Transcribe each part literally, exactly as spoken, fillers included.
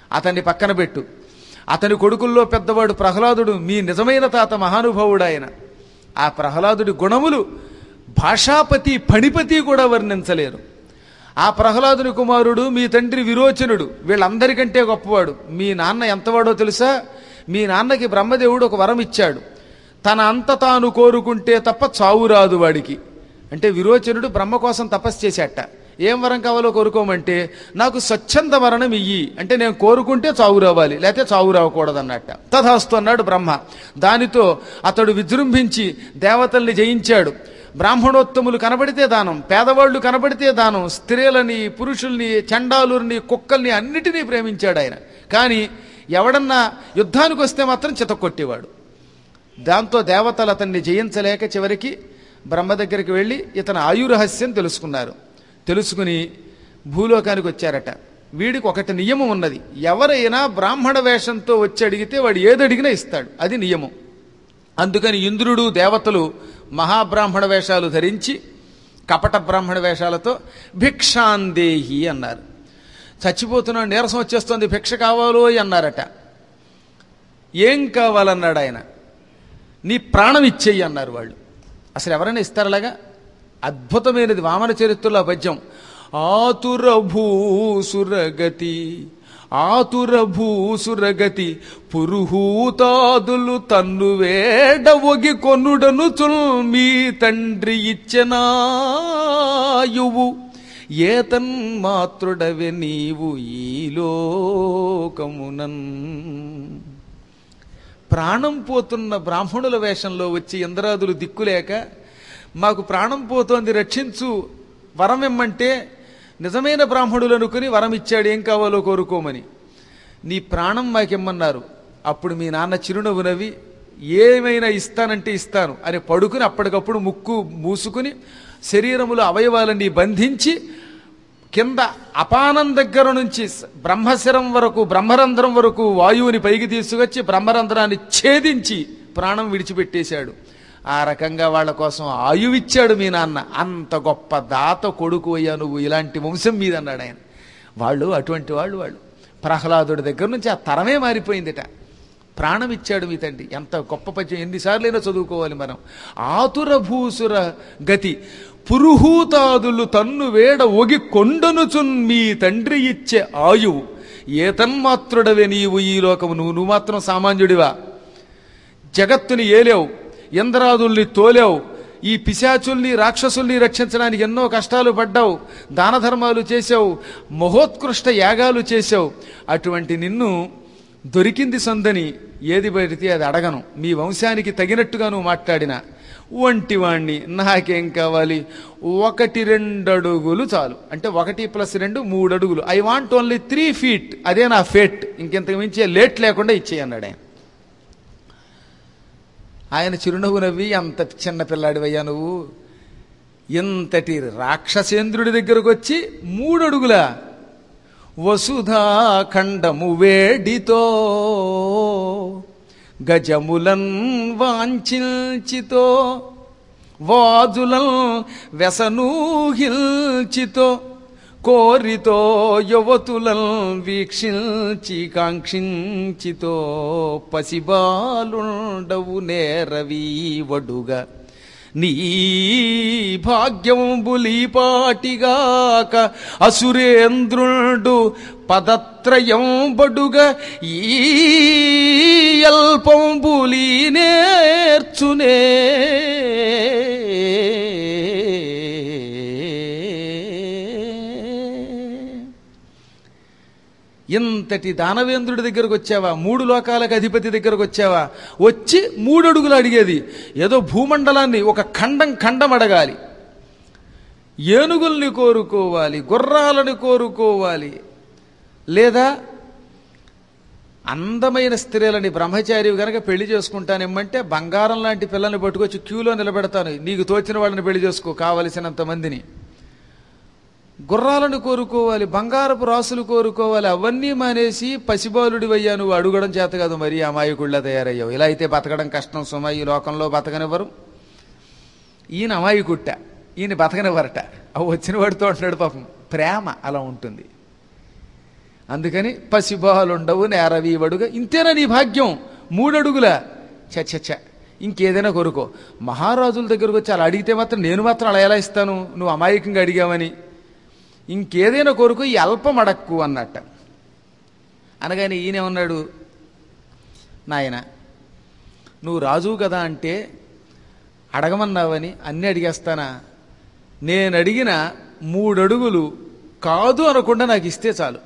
అతన్ని పక్కన పెట్టు. అతని కొడుకుల్లో పెద్దవాడు ప్రహ్లాదుడు, మీ నిజమైన తాత మహానుభావుడు ఆయన. ఆ ప్రహ్లాదుడి గుణములు భాషాపతి ఫణిపతి కూడా వర్ణించలేరు. ఆ ప్రహ్లాదుని కుమారుడు మీ తండ్రి విరోచనుడు, వీళ్ళందరికంటే గొప్పవాడు. మీ నాన్న ఎంతవాడో తెలుసా? మీ నాన్నకి బ్రహ్మదేవుడు ఒక వరం ఇచ్చాడు, తన అంత తాను కోరుకుంటే తప్ప చావు రాదు వాడికి. అంటే విరోచనుడు బ్రహ్మ కోసం తపస్సు చేశాట. ఏం వరం కావాలో కోరుకోమంటే, నాకు స్వచ్ఛంద మరణం ఇయ్యి అంటే నేను కోరుకుంటే చావు రావాలి, లేకపోతే చావు రావకూడదు అన్నట్ట. తథాస్తు అన్నాడు బ్రహ్మ. దానితో అతడు విజృంభించి దేవతల్ని జయించాడు. బ్రాహ్మణోత్తములు కనబడితే దానం, పేదవాళ్లు కనబడితే దానం, స్త్రీలని పురుషుల్ని చండాలుని కుక్కల్ని అన్నిటినీ ప్రేమించాడు ఆయన. కానీ ఎవడన్నా యుద్ధానికి వస్తే మాత్రం చితక్కొట్టేవాడు. దాంతో దేవతలు అతన్ని జయించలేక చివరికి బ్రహ్మ దగ్గరికి వెళ్ళి ఇతని ఆయురహస్యం తెలుసుకున్నారు. తెలుసుకుని భూలోకానికి వచ్చారట. వీడికి ఒకటి నియమం ఉన్నది, ఎవరైనా బ్రాహ్మణ వేషంతో వచ్చి అడిగితే వాడు ఏదడిగినా ఇస్తాడు, అది నియమం. అందుకని ఇంద్రుడు దేవతలు మహాబ్రాహ్మణ వేషాలు ధరించి కపట బ్రాహ్మణ వేషాలతో భిక్షాందేహి అన్నారు. చచ్చిపోతున్నాడు, నీరసం వచ్చేస్తోంది, భిక్ష కావాలో అన్నారట. ఏం కావాలన్నాడు ఆయన. నీ ప్రాణం ఇచ్చేయి అన్నారు వాళ్ళు. అసలు ఎవరైనా ఇస్తారలాగా? అద్భుతమైనది వామన చరిత్రలో పద్యం. ఆతుర భూసురగతి ఆతుర భూసురగతి పురుహూతాదులు తన్ను వేడ ఒగి కొనుడను చుల్ మీ తండ్రి ఇచ్చనాయువు ఏతన్మాత్రుడవే నీవు ఈ లోకమునన్. ప్రాణం పోతున్న బ్రాహ్మణుల వేషంలో వచ్చి ఇంద్రాదులు దిక్కులేక మాకు ప్రాణం పోతోంది రక్షించు వరం ఇమ్మంటే నిజమైన బ్రాహ్మణులు అనుకుని వరం ఇచ్చాడు, ఏం కావాలో కోరుకోమని. నీ ప్రాణం మాకిమ్మన్నారు. అప్పుడు మీ నాన్న చిరునవ్వు నవ్వి ఏమైనా ఇస్తానంటే ఇస్తాను అని పడుకుని అప్పటికప్పుడు ముక్కు మూసుకుని శరీరములో అవయవాలన్నీ బంధించి కింద అపానం దగ్గర నుంచి బ్రహ్మశిరం వరకు బ్రహ్మరంధ్రం వరకు వాయువుని పైకి తీసుకొచ్చి బ్రహ్మరంధ్రాన్ని ఛేదించి ప్రాణం విడిచిపెట్టేశాడు. ఆ రకంగా వాళ్ళ కోసం ఆయువిచ్చాడు మీ నాన్న. అంత గొప్ప దాత కొడుకు అయ్యా నువ్వు, ఇలాంటి వంశం మీద అన్నాడు ఆయన. వాళ్ళు అటువంటి వాళ్ళు వాళ్ళు ప్రహ్లాదుడి దగ్గర నుంచి ఆ తరమే మారిపోయిందిట. ప్రాణం ఇచ్చాడు మీ తండ్రి. ఎంత గొప్ప పద్యం, ఎన్నిసార్లైనా చదువుకోవాలి మనం. ఆతుర భూసుర గతి పురుహూతాదులు తన్ను వేడ ఒగి కొండనుచున్ మీ తండ్రి ఇచ్చే ఆయువు ఏతన్మాత్రుడవే నీవు ఈ లోకము. నువ్వు నువ్వు మాత్రం సామాన్యుడివా? జగత్తుని ఏలేవు, ఇంద్రాదుల్ని తోలేవు, ఈ పిశాచుల్ని రాక్షసుల్ని రక్షించడానికి ఎన్నో కష్టాలు పడ్డావు, దాన ధర్మాలు చేసావు, మహోత్కృష్ట యాగాలు చేసావు. అటువంటి నిన్ను దొరికింది సందని ఏది పడితే అది అడగను. మీ వంశానికి తగినట్టుగా నువ్వు మాట్లాడిన వంటివాణ్ణి, నాకేం కావాలి? ఒకటి రెండు అడుగులు చాలు. అంటే ఒకటి ప్లస్ రెండు మూడు అడుగులు. I want only three feet, అదే నా ఫేట్, ఇంకెంతకు మించే లేట్ లేకుండా ఇచ్చేయన్నాడు ఆయన. ఆయన చిరునవ్వు నవ్వి, అంత చిన్న పిల్లాడివయ్యా నువ్వు, ఇంతటి రాక్షసేంద్రుడి దగ్గరకు వచ్చి మూడు అడుగుల వసుధాఖండము వేడితో గజములన్ వాంఛిల్చితో వాజులన్ వ్యసనూహిల్చితో కోరితో యువతులన్ వీక్షించి కాంక్షించితో పసిబాలుండవు నేరవీవడుగా నీ భాగ్యంబులీపాటిగాక అసురేంద్రుడు పదత్రయం బడుగా ఈ అల్పంబులీ నేర్చునే. ఇంతటి దానవేంద్రుడి దగ్గరకు వచ్చావా? మూడు లోకాలకు అధిపతి దగ్గరకు వచ్చావా? వచ్చి మూడు అడుగులు అడిగేది ఏదో భూమండలాన్ని ఒక ఖండం ఖండం అడగాలి. ఏనుగుల్ని కోరుకోవాలి, గుర్రాలను కోరుకోవాలి, లేదా అందమైన స్త్రీలని బ్రహ్మచారి గనక పెళ్లి చేసుకుంటానేమంటే బంగారం లాంటి పిల్లల్ని పట్టుకొచ్చి క్యూలో నిలబెడతాను, నీకు తోచిన వాళ్ళని పెళ్లి చేసుకో కావలసినంత మందిని. గుర్రాలను కోరుకోవాలి, బంగారపు రాసులు కోరుకోవాలి. అవన్నీ మానేసి పసిబాలుడి వయ్యా నువ్వు అడుగడం చేత కాదు, మరి అమాయకుళ్ళ తయారయ్యావు. ఇలా అయితే బతకడం కష్టం సుమ, ఈ లోకంలో బతకనివ్వరు. ఈయన అమాయకుట్ట, ఈయన బతకనివ్వరట. అవి వచ్చిన వాడితో అంటున్నాడు. పాపం ప్రేమ అలా ఉంటుంది. అందుకని పసిబాలుండవు నేరవీవడుగా. ఇంతేనా నీ భాగ్యం? మూడడుగుల చచ్చ ఇంకేదైనా కోరుకో. మహారాజుల దగ్గరకు వచ్చి అలా అడిగితే మాత్రం నేను మాత్రం అలా ఎలా ఇస్తాను, నువ్వు అమాయకంగా అడిగావని. ఇంకేదైనా కోరుకో, ఈ అల్పం అడక్కు అన్నట్ట. అనగానే ఈయన ఉన్నాడు, నాయన నువ్వు రాజు కదా అంటే అడగమన్నావని అన్నీ అడిగేస్తానా? నేను అడిగిన మూడడుగులు కాదు అనకుండా నాకు ఇస్తే చాలు.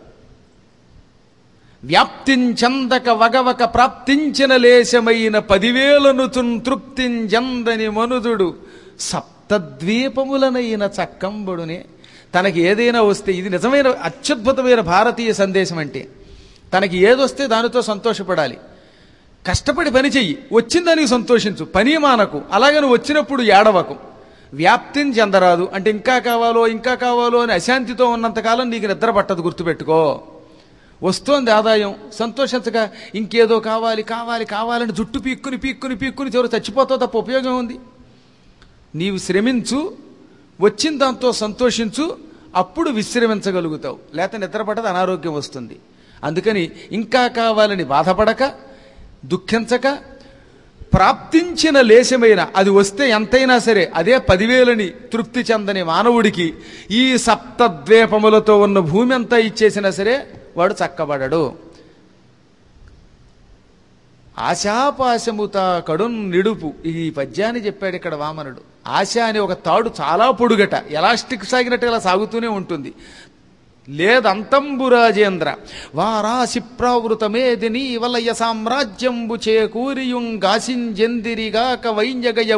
వ్యాప్తించందక వగవక ప్రాప్తించిన లేశమైన పదివేలను తృప్తించందని మనుదుడు సప్తద్వీపములనైన చక్కంబడునే. తనకి ఏదైనా వస్తే, ఇది నిజమైన అత్యద్భుతమైన భారతీయ సందేశం అంటే, తనకి ఏదొస్తే దానితో సంతోషపడాలి. కష్టపడి పని చెయ్యి, వచ్చిందానికి సంతోషించు, పని మానకు. అలాగే నువ్వు వచ్చినప్పుడు ఏడవకు. వ్యాప్తిని చెందరాదు అంటే ఇంకా కావాలో ఇంకా కావాలో అని అశాంతితో ఉన్నంతకాలం నీకు నిద్ర పట్టదు, గుర్తుపెట్టుకో. వస్తోంది ఆదాయం, సంతోషించగా ఇంకేదో కావాలి కావాలి కావాలని జుట్టు పీక్కుని పీక్కుని పీక్కుని చివరి చచ్చిపోతావు తప్ప ఉపయోగం ఉంది? నీవు శ్రమించు, వచ్చిన దాంతో సంతోషించు, అప్పుడు విశ్రమించగలుగుతావు. లేకపోతే నిద్ర పట్టదు, అనారోగ్యం వస్తుంది. అందుకని ఇంకా కావాలని బాధపడక దుఃఖించక, ప్రాప్తించిన లేశమైన, అది వస్తే ఎంతైనా సరే అదే పదివేలని తృప్తి చెందని మానవుడికి ఈ సప్తద్వీపములతో ఉన్న భూమి అంతా ఇచ్చేసినా సరే వాడు చక్కబడడు. ఆశాపాశముత కడున్ నిడుపు, ఈ పద్యాన్ని చెప్పాడు ఇక్కడ వామనుడు. ఆశ అనే ఒక తాడు చాలా పొడుగట, ఎలాస్టిక్ సాగినట్టు ఇలా సాగుతూనే ఉంటుంది. లేదంతంబు రాజేంద్ర వారాసి ప్రావృతమేదిని వలయ సామ్రాజ్యంబు చేకూరియుంగాసింజెందిరిగాక వైంజగయ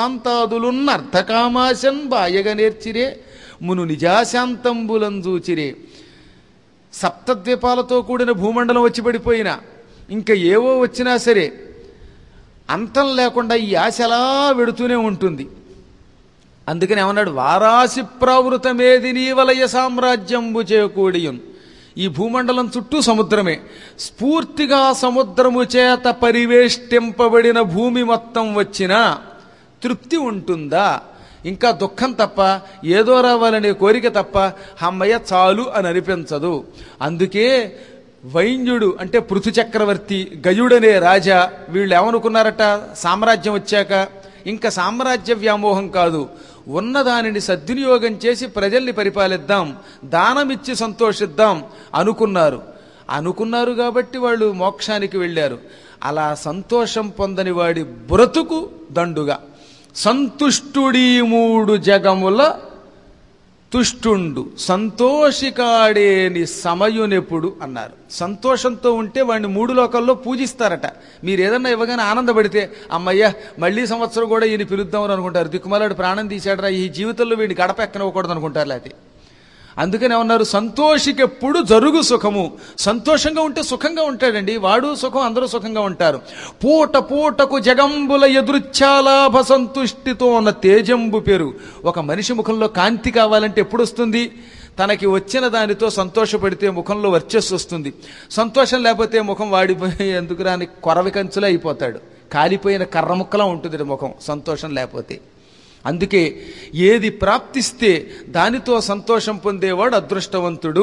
భూకాంతాదులున్నర్థకామాశన్ బాయగ నేర్చిరే మును నిజాశాంతంబులంజూచిరే. సప్తద్వీపాలతో కూడిన భూమండలం వచ్చి పడిపోయినా, ఇంకా ఏవో వచ్చినా సరే అంతం లేకుండా ఈ ఆశ అలా వెడుతూనే ఉంటుంది. అందుకని ఏమన్నాడు, వారాసి ప్రావృతమేది నీ వలయ సామ్రాజ్యంబు చేకూడియున్. ఈ భూమండలం చుట్టూ సముద్రమే, స్ఫూర్తిగా సముద్రము చేత పరివేష్టింపబడిన భూమి మొత్తం వచ్చినా తృప్తి ఉంటుందా? ఇంకా దుఃఖం తప్ప, ఏదో రావాలనే కోరిక తప్ప అమ్మయ్య చాలు అని అనిపించదు. అందుకే వైంజుడు అంటే పృథు చక్రవర్తి, గయుడనే రాజా, వీళ్ళు ఏమనుకున్నారట, సామ్రాజ్యం వచ్చాక ఇంకా సామ్రాజ్య వ్యామోహం కాదు, ఉన్నదానిని సద్వినియోగం చేసి ప్రజల్ని పరిపాలిద్దాం, దానమిచ్చి సంతోషిద్దాం అనుకున్నారు. అనుకున్నారు కాబట్టి వాళ్ళు మోక్షానికి వెళ్ళారు. అలా సంతోషం పొందని వాడి బ్రతుకు దండుగా. సంతుష్టుడీ మూడు జగముల తుష్టుండు సంతోషికాడేని సమయునెప్పుడు అన్నారు. సంతోషంతో ఉంటే వాడిని మూడు లోకాల్లో పూజిస్తారట. మీరు ఏదన్నా ఇవ్వగానే ఆనందపడితే అమ్మయ్య మళ్లీ సంవత్సరం కూడా ఈయన పిలుద్దామని అనుకుంటారు. దిక్కుమాలాడు ప్రాణం తీశాడరా, ఈ జీవితంలో వీడిని గడప ఎక్కనివ్వకూడదు అనుకుంటారు. లేకపోతే అందుకని ఏమన్నారు, సంతోషికెప్పుడు జరుగు సుఖము. సంతోషంగా ఉంటే సుఖంగా ఉంటాడండి, వాడు సుఖం, అందరూ సుఖంగా ఉంటారు. పూట పూటకు జగంబుల ఎదురుచ్చాలాభ సంతుష్టితో ఉన్న తేజంబు పేరు. ఒక మనిషి ముఖంలో కాంతి కావాలంటే ఎప్పుడు వస్తుంది? తనకి వచ్చిన దానితో సంతోషపడితే ముఖంలో వర్చస్సు వస్తుంది. సంతోషం లేకపోతే ముఖం వాడిపోయి ఎందుకు రాని కొరవి కంచులా అయిపోతాడు, కాలిపోయిన కర్ర ముక్కలా ఉంటుంది ముఖం సంతోషం లేకపోతే. అందుకే ఏది ప్రాప్తిస్తే దానితో సంతోషం పొందేవాడు అదృష్టవంతుడు.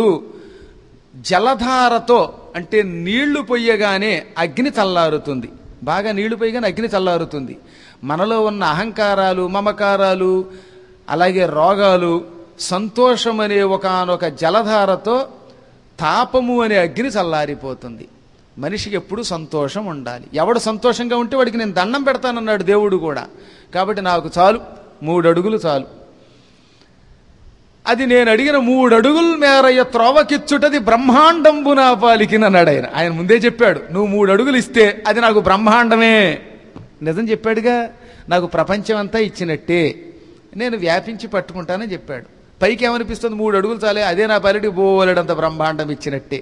జలధారతో అంటే నీళ్లు పొయ్యగానే అగ్ని చల్లారుతుంది, బాగా నీళ్లు పొయ్యగానే అగ్ని చల్లారుతుంది. మనలో ఉన్న అహంకారాలు, మమకారాలు, అలాగే రోగాలు సంతోషం అనే ఒకానొక జలధారతో తాపము అనే అగ్ని చల్లారిపోతుంది. మనిషికి ఎప్పుడు సంతోషం ఉండాలి. ఎవడు సంతోషంగా ఉంటే వాడికి నేను దండం పెడతానన్నాడు దేవుడు కూడా. కాబట్టి నాకు చాలు, మూడు అడుగులు చాలు. అది నేను అడిగిన మూడు అడుగుల మేరయ్య త్రోవకిచ్చుటది బ్రహ్మాండంబు నా పాలికినన్నాడు ఆయన. ఆయన ముందే చెప్పాడు, నువ్వు మూడు అడుగులు ఇస్తే అది నాకు బ్రహ్మాండమే. నిజం చెప్పాడుగా, నాకు ప్రపంచం అంతా ఇచ్చినట్టే, నేను వ్యాపించి పట్టుకుంటానని చెప్పాడు. పైకి ఏమనిపిస్తుంది, మూడు అడుగులు చాలే, అదే నా పాలిటికి బోలెడంత బ్రహ్మాండం ఇచ్చినట్టే.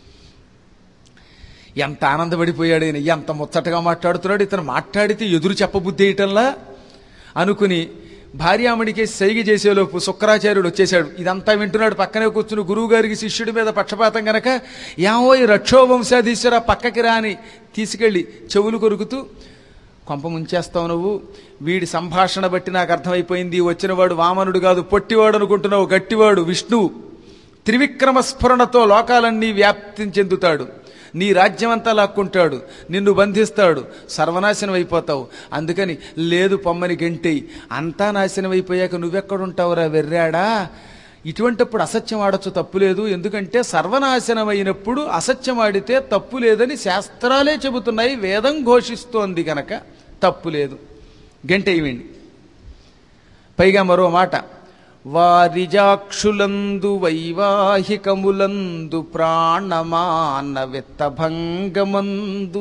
ఎంత ఆనందపడిపోయాడు ఈయన, ఎంత ముచ్చటగా మాట్లాడుతున్నాడు. ఇతను మాట్లాడితే ఎదురు చెప్పబుద్ధేయటంలా అనుకుని భార్యామణికి సైగ చేసేలోపు శుక్రాచార్యుడు వచ్చేశాడు. ఇదంతా వింటున్నాడు, పక్కనే కూర్చుని. గురువు గారికి శిష్యుడి మీద పక్షపాతం గనక ఏమో ఈ రక్షోవంశాధీశ్వర పక్కకి రాని తీసుకెళ్లి చెవులు కొరుకుతూ, కొంప ముంచేస్తావు నువ్వు, వీడి సంభాషణ బట్టి నాకు అర్థమైపోయింది, వచ్చినవాడు వామనుడు కాదు పొట్టివాడు అనుకుంటున్నావు, గట్టివాడు విష్ణువు. త్రివిక్రమ స్ఫురణతో లోకాలన్నీ వ్యాప్తి చెందుతాడు. నీ రాజ్యమంతా లాక్కుంటాడు, నిన్ను బంధిస్తాడు, సర్వనాశనం అయిపోతావు. అందుకని లేదు పొమ్మని గంటేయి. అంతా నాశనం అయిపోయాక నువ్వెక్కడుంటావురా వెర్రాడా? ఇటువంటిప్పుడు అసత్యం ఆడొచ్చు, తప్పు లేదు. ఎందుకంటే సర్వనాశనం అయినప్పుడు అసత్యం ఆడితే తప్పు లేదని శాస్త్రాలే చెబుతున్నాయి, వేదం ఘోషిస్తోంది గనక తప్పు లేదు. గంటేయండి. పైగా మరో మాట, వారిజాక్షులందు వైవాహికములందు ప్రాణమాన విత్తభంగమందు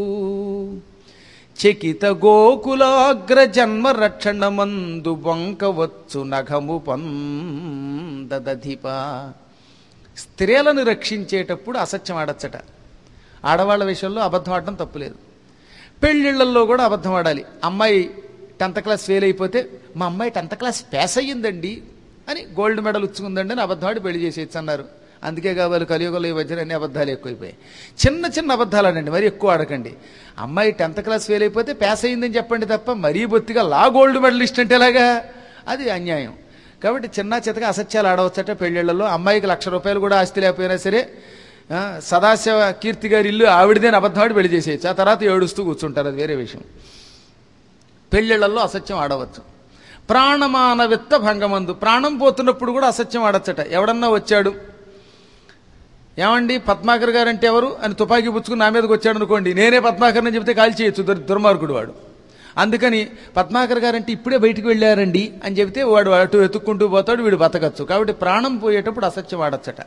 చకిత గోకులాగ్ర జన్మ రక్షణమందు బొంకవచ్చు నఘము పందదధిప. స్త్రీలను రక్షించేటప్పుడు అసత్యం ఆడచ్చట. ఆడవాళ్ల విషయంలో అబద్ధం ఆడటం తప్పులేదు. పెళ్ళిళ్లలో కూడా అబద్ధం ఆడాలి. అమ్మాయి టెన్త్ క్లాస్ ఫెయిల్ అయిపోతే మా అమ్మాయి టెన్త్ క్లాస్ పాస్ అయ్యిందండి అని గోల్డ్ మెడల్ ఉచ్చుకుందండి అని అబద్ధం ఆడి పెళ్లి చేసేయచ్చు అన్నారు. అందుకే కావాలి కలియుగంలో ఈ మధ్యన అన్ని అబద్ధాలు ఎక్కువైపోయాయి. చిన్న చిన్న అబద్ధాలు ఆడండి, మరి ఎక్కువ ఆడకండి. అమ్మాయి టెన్త్ క్లాస్ ఫెయిల్ అయిపోతే పాస్ అయ్యిందని చెప్పండి తప్ప మరీ బొత్తిగా లా గోల్డ్ మెడలిస్ట్ అంటే ఎలాగా? అది అన్యాయం. కాబట్టి చిన్న చితగా అసత్యాలు ఆడవచ్చట పెళ్లిళ్లలో. అమ్మాయికి లక్ష రూపాయలు కూడా ఆస్తి లేకపోయినా సరే సదాశివ కీర్తి గారి ఇల్లు ఆవిడదేని అబద్ధం ఆడి పెళ్లి చేసేయచ్చు. ఆ తర్వాత ఏడుస్తూ కూర్చుంటారు, అది వేరే విషయం. పెళ్లిళ్లలో అసత్యం ఆడవచ్చు. ప్రాణమాన విత్త భంగమందు, ప్రాణం పోతున్నప్పుడు కూడా అసత్యం ఆడచ్చట. ఎవడన్నా వచ్చాడు, ఏమండి పద్మాకర్ గారు అంటే ఎవరు అని తుపాకీ పుచ్చుకుని నా మీదకి వచ్చాడు అనుకోండి, నేనే పద్మాకర్ అని చెబితే కాల్ చేయొచ్చు, దుర్మార్గుడు వాడు. అందుకని పద్మాకర్ గారు అంటే ఇప్పుడే బయటికి వెళ్ళారండి అని చెబితే వాడు అటు వెతుక్కుంటూ పోతాడు, వీడు బతకచ్చు. కాబట్టి ప్రాణం పోయేటప్పుడు అసత్యం ఆడచ్చట.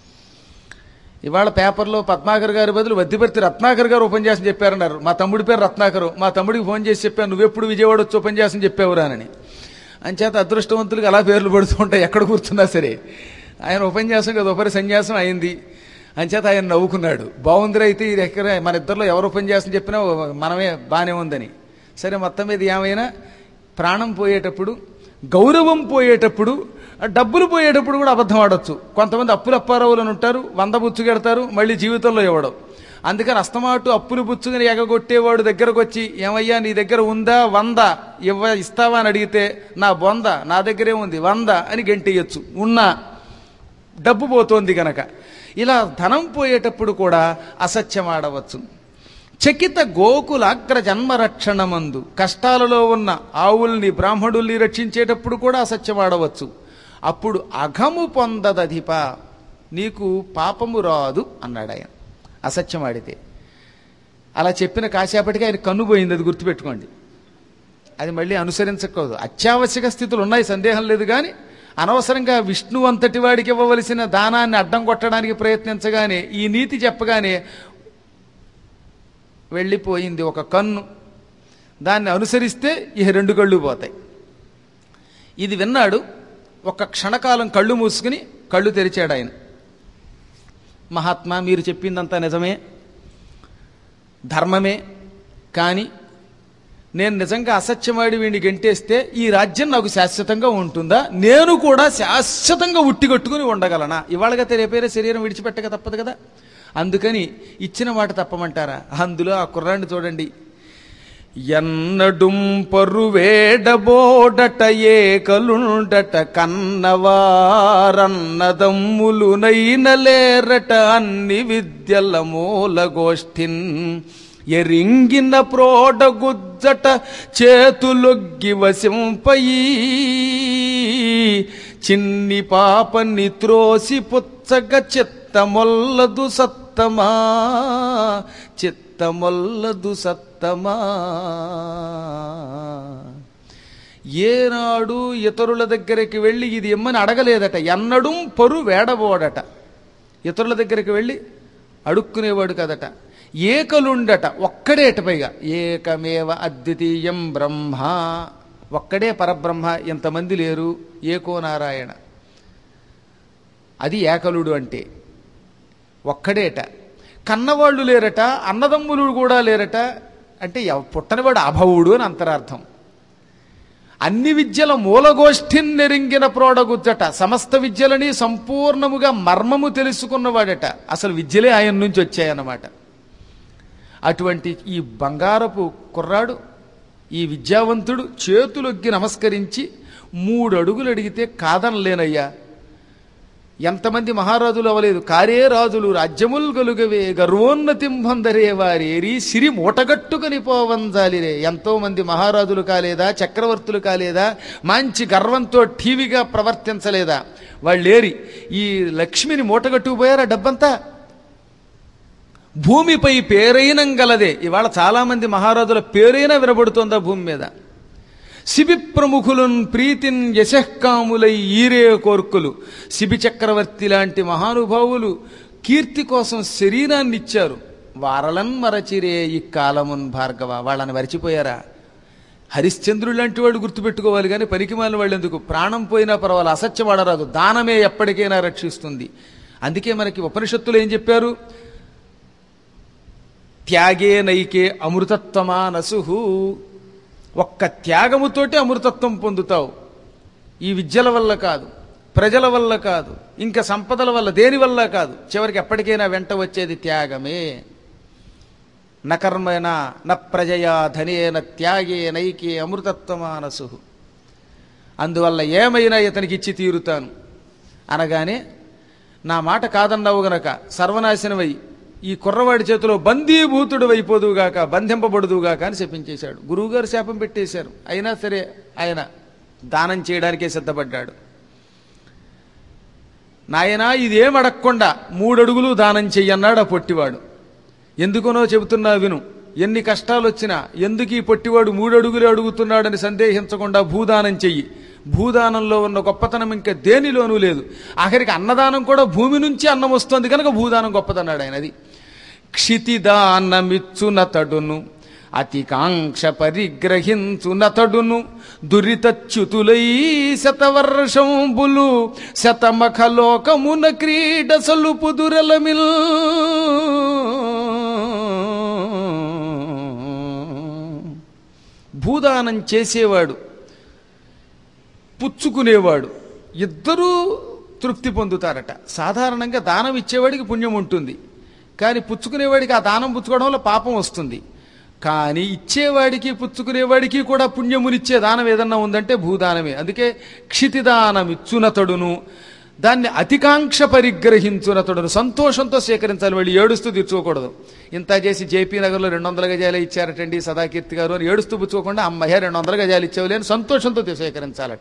ఇవాళ పేపర్లో పద్మాకర్ గారి బదులు వద్దిపర్తి రత్నాకర్ గారు ఉపన్యాసం చెప్పారన్నారు. మా తమ్ముడి పేరు రత్నాకరు, మా తమ్ముడికి ఫోన్ చేసి చెప్పాను, నువ్వెప్పుడు విజయవాడ వచ్చి ఉపన్యాసం చెప్పావురానని. అంచేత అదృష్టవంతులకు అలా పేర్లు పడుతూ ఉంటాయి ఎక్కడ కూర్చున్నా సరే. ఆయన ఉపన్యాసం కదా ఉపరి సన్యాసం అయింది. అంచేత ఆయన నవ్వుకున్నాడు, బాగుందిరా అయితే ఈ దగ్గర మన ఇద్దరిలో ఎవరు ఉపన్యాసం చెప్పినా మనమే బాగానే ఉందని. సరే మొత్తం మీద ఏమైనా ప్రాణం పోయేటప్పుడు, గౌరవం పోయేటప్పుడు, డబ్బులు పోయేటప్పుడు కూడా అబద్ధం ఆడొచ్చు. కొంతమంది అప్పులు అప్పారావులను ఉంటారు, వంద బుచ్చుకెడతారు, మళ్ళీ జీవితంలో ఇవ్వడం. అందుకని అస్తమాటు అప్పులు బుచ్చుకుని ఎగగొట్టేవాడు దగ్గరకు వచ్చి, ఏమయ్యా నీ దగ్గర ఉందా వంద ఇవ్వ ఇస్తావా అని అడిగితే, నా బొంద నా దగ్గరే ఉంది వంద అని గంటేయచ్చు, ఉన్నా డబ్బు పోతోంది గనక. ఇలా ధనం పోయేటప్పుడు కూడా అసత్యం ఆడవచ్చు. చకిత గోకులాగ్ర జన్మరక్షణమందు, కష్టాలలో ఉన్న ఆవుల్ని బ్రాహ్మణుల్ని రక్షించేటప్పుడు కూడా అసత్యం ఆడవచ్చు. అప్పుడు అఘము పొందదధిప, నీకు పాపము రాదు అన్నాడు ఆయన అసత్యం ఆడితే. అలా చెప్పిన కాసేపటికి ఆయన కన్ను పోయింది, అది గుర్తుపెట్టుకోండి. అది మళ్ళీ అనుసరించకూడదు. అత్యావశ్యక స్థితులు ఉన్నాయి, సందేహం లేదు. కానీ అనవసరంగా విష్ణు అంతటి వాడికి ఇవ్వవలసిన దానాన్ని అడ్డం కొట్టడానికి ప్రయత్నించగానే, ఈ నీతి చెప్పగానే వెళ్ళిపోయింది ఒక కన్ను. దాన్ని అనుసరిస్తే ఈ రెండు కళ్ళు పోతాయి. ఇది విన్నాడు. ఒక క్షణకాలం కళ్ళు మూసుకుని కళ్ళు తెరిచాడు ఆయన. మహాత్మా, మీరు చెప్పిందంతా నిజమే, ధర్మమే. కానీ నేను నిజంగా అసత్యమాడి వీడిని గెంటేస్తే ఈ రాజ్యం నాకు శాశ్వతంగా ఉంటుందా? నేను కూడా శాశ్వతంగా ఉట్టిగట్టుకుని ఉండగలనా? ఇవాళగా రేపేరే శరీరం విడిచిపెట్టక తప్పదు కదా. అందుకని ఇచ్చిన మాట తప్పమంటారా? అందులో ఆ కుర్రాన్ని చూడండి. ఎన్నడుం పరువేడబోడట ఏకలుండట కన్నవారన్నదమ్ములు నైనలేరట అన్ని విద్యల మూల గోష్ఠిన్ ఎరింగిన ప్రోడగుజ్జట చేతులొగ్గి వసింపయి చిన్ని పాపని త్రోసి పుచ్చగ చిత్తమొల్లదు సత్తమా చిత్తమొల్లదు సత్తమా. ఏనాడు ఇతరుల దగ్గరికి వెళ్ళి ఇది ఇమ్మని అడగలేదట. ఎన్నడూ పరు వేడబోడట, ఇతరుల దగ్గరికి వెళ్ళి అడుక్కునేవాడు కదట. ఏకలుండట, ఒక్కడేట, పైగా ఏకమేవ అద్వితీయం బ్రహ్మ, ఒక్కడే పరబ్రహ్మ, ఎంతమంది లేరు, ఏకో నారాయణ. అది ఏకలుడు అంటే ఒక్కడేట. కన్నవాళ్ళు లేరట, అన్నదమ్ములు కూడా లేరట. అంటే పుట్టనివాడు అభవుడు అని అంతరార్థం. అన్ని విద్యల మూలగోష్ఠిని నెరింగిన ప్రోడగుచ్చట, సమస్త విద్యలని సంపూర్ణముగా మర్మము తెలుసుకున్నవాడట. అసలు విద్యలే ఆయన నుంచి వచ్చాయన్నమాట. అటువంటి ఈ బంగారపు కుర్రాడు, ఈ విద్యావంతుడు చేతులొగ్గి నమస్కరించి మూడు అడుగులు అడిగితే కాదనలేనయ్యా, ఎంతమంది మహారాజులు అవ్వలేదు, కారే రాజులు రాజ్యములు గలుగవే గర్వోన్నతిం పొందరే వారేరి సిరి మూటగట్టుకుని పోవంజాలిరే. ఎంతో మంది మహారాజులు కాలేదా, చక్రవర్తులు కాలేదా, మంచి గర్వంతో ఠీవిగా ప్రవర్తించలేదా? వాళ్ళేరి ఈ లక్ష్మిని మూటగట్టుకుపోయారా డబ్బంతా. భూమిపై పేరైనం గలదే. ఇవాళ చాలా మంది మహారాజుల పేరైనా వినబడుతోందా భూమి మీద? శిబి ప్రముఖులున్ ప్రీతిన్ యశఃకాములై ఈరే కోర్కులు. శిబి చక్రవర్తి లాంటి మహానుభావులు కీర్తి కోసం శరీరాన్ని ఇచ్చారు. వారలన్ మరచిరే ఈ కాలమున్ భార్గవ. వాళ్ళని మరిచిపోయారా? హరిశ్చంద్రుడు లాంటి వాడు గుర్తుపెట్టుకోవాలి, కానీ పనికిమాలిన వాళ్ళు ఎందుకు? ప్రాణం పోయినా పర్వాలేదు, అసత్యం ఆడరాదు. దానమే ఎప్పటికైనా రక్షిస్తుంది. అందుకే మనకి ఉపనిషత్తులు ఏం చెప్పారు? త్యాగే నైకే అమృతత్వమా నసుహు. ఒక్క త్యాగముతోటి అమృతత్వం పొందుతావు. ఈ విద్యల వల్ల కాదు, ప్రజల వల్ల కాదు, ఇంకా సంపదల వల్ల, దేని వల్ల కాదు. చివరికి ఎప్పటికైనా వెంట వచ్చేది త్యాగమే. నకర్మేన న ప్రజయా ధనేన త్యాగే నైకే అమృతత్వమానసు. అందువల్ల ఏమైనా ఇతనికి ఇచ్చి తీరుతాను అనగానే, నా మాట కాదన్నావు గనక సర్వనాశనమై ఈ కుర్రవాడి చేతిలో బందీభూతుడు అయిపోదువుగాక, బంధింపబడుదువుగాక అని శపించేశాడు. గురువుగారు శాపం పెట్టేశారు. అయినా సరే ఆయన దానం చేయడానికే సిద్ధపడ్డాడు. నాయనా ఇదేం అడగకుండా మూడడుగులు దానం చెయ్యన్నాడు ఆ పొట్టివాడు. ఎందుకునో చెబుతున్నా విను. ఎన్ని కష్టాలు వచ్చినా ఎందుకు ఈ పొట్టివాడు మూడడుగులు అడుగుతున్నాడని సందేహించకుండా భూదానం చెయ్యి. భూదానంలో ఉన్న గొప్పతనం ఇంకా దేనిలోనూ లేదు. ఆఖరికి అన్నదానం కూడా భూమి నుంచి అన్నం వస్తుంది కనుక భూదానం గొప్పదన్నాడు ఆయన. అది క్షితిదానమిచ్చునతడును అతికాంక్ష పరిగ్రహించునతడును దురితచ్యుతులై శతవర్షంబులు శతమఖలోకమున క్రీడ సలుపు దురలమిల్. భూదానం చేసేవాడు, పుచ్చుకునేవాడు ఇద్దరూ తృప్తి పొందుతారట. సాధారణంగా దానం ఇచ్చేవాడికి పుణ్యం ఉంటుంది, కానీ పుచ్చుకునేవాడికి ఆ దానం పుచ్చుకోవడం వల్ల పాపం వస్తుంది. కానీ ఇచ్చేవాడికి పుచ్చుకునేవాడికి కూడా పుణ్యమునిచ్చే దానం ఏదన్నా ఉందంటే భూదానమే. అందుకే క్షితిదానం ఇచ్చునతడును, దాన్ని అతికాంక్ష పరిగ్రహించునతడును. సంతోషంతో స్వీకరించాలి, వాళ్ళు ఏడుస్తూ తీర్చుకోకూడదు. ఇంత చేసి జేపీ నగర్లో రెండు వందల గజాలే ఇచ్చారటండి సదాకీర్తి గారు అని ఏడుస్తూ పుచ్చుకోకుండా అమ్మయ్య రెండు వందల గజాలు ఇచ్చేవాళ్ళు అని సంతోషంతో స్వీకరించాలట.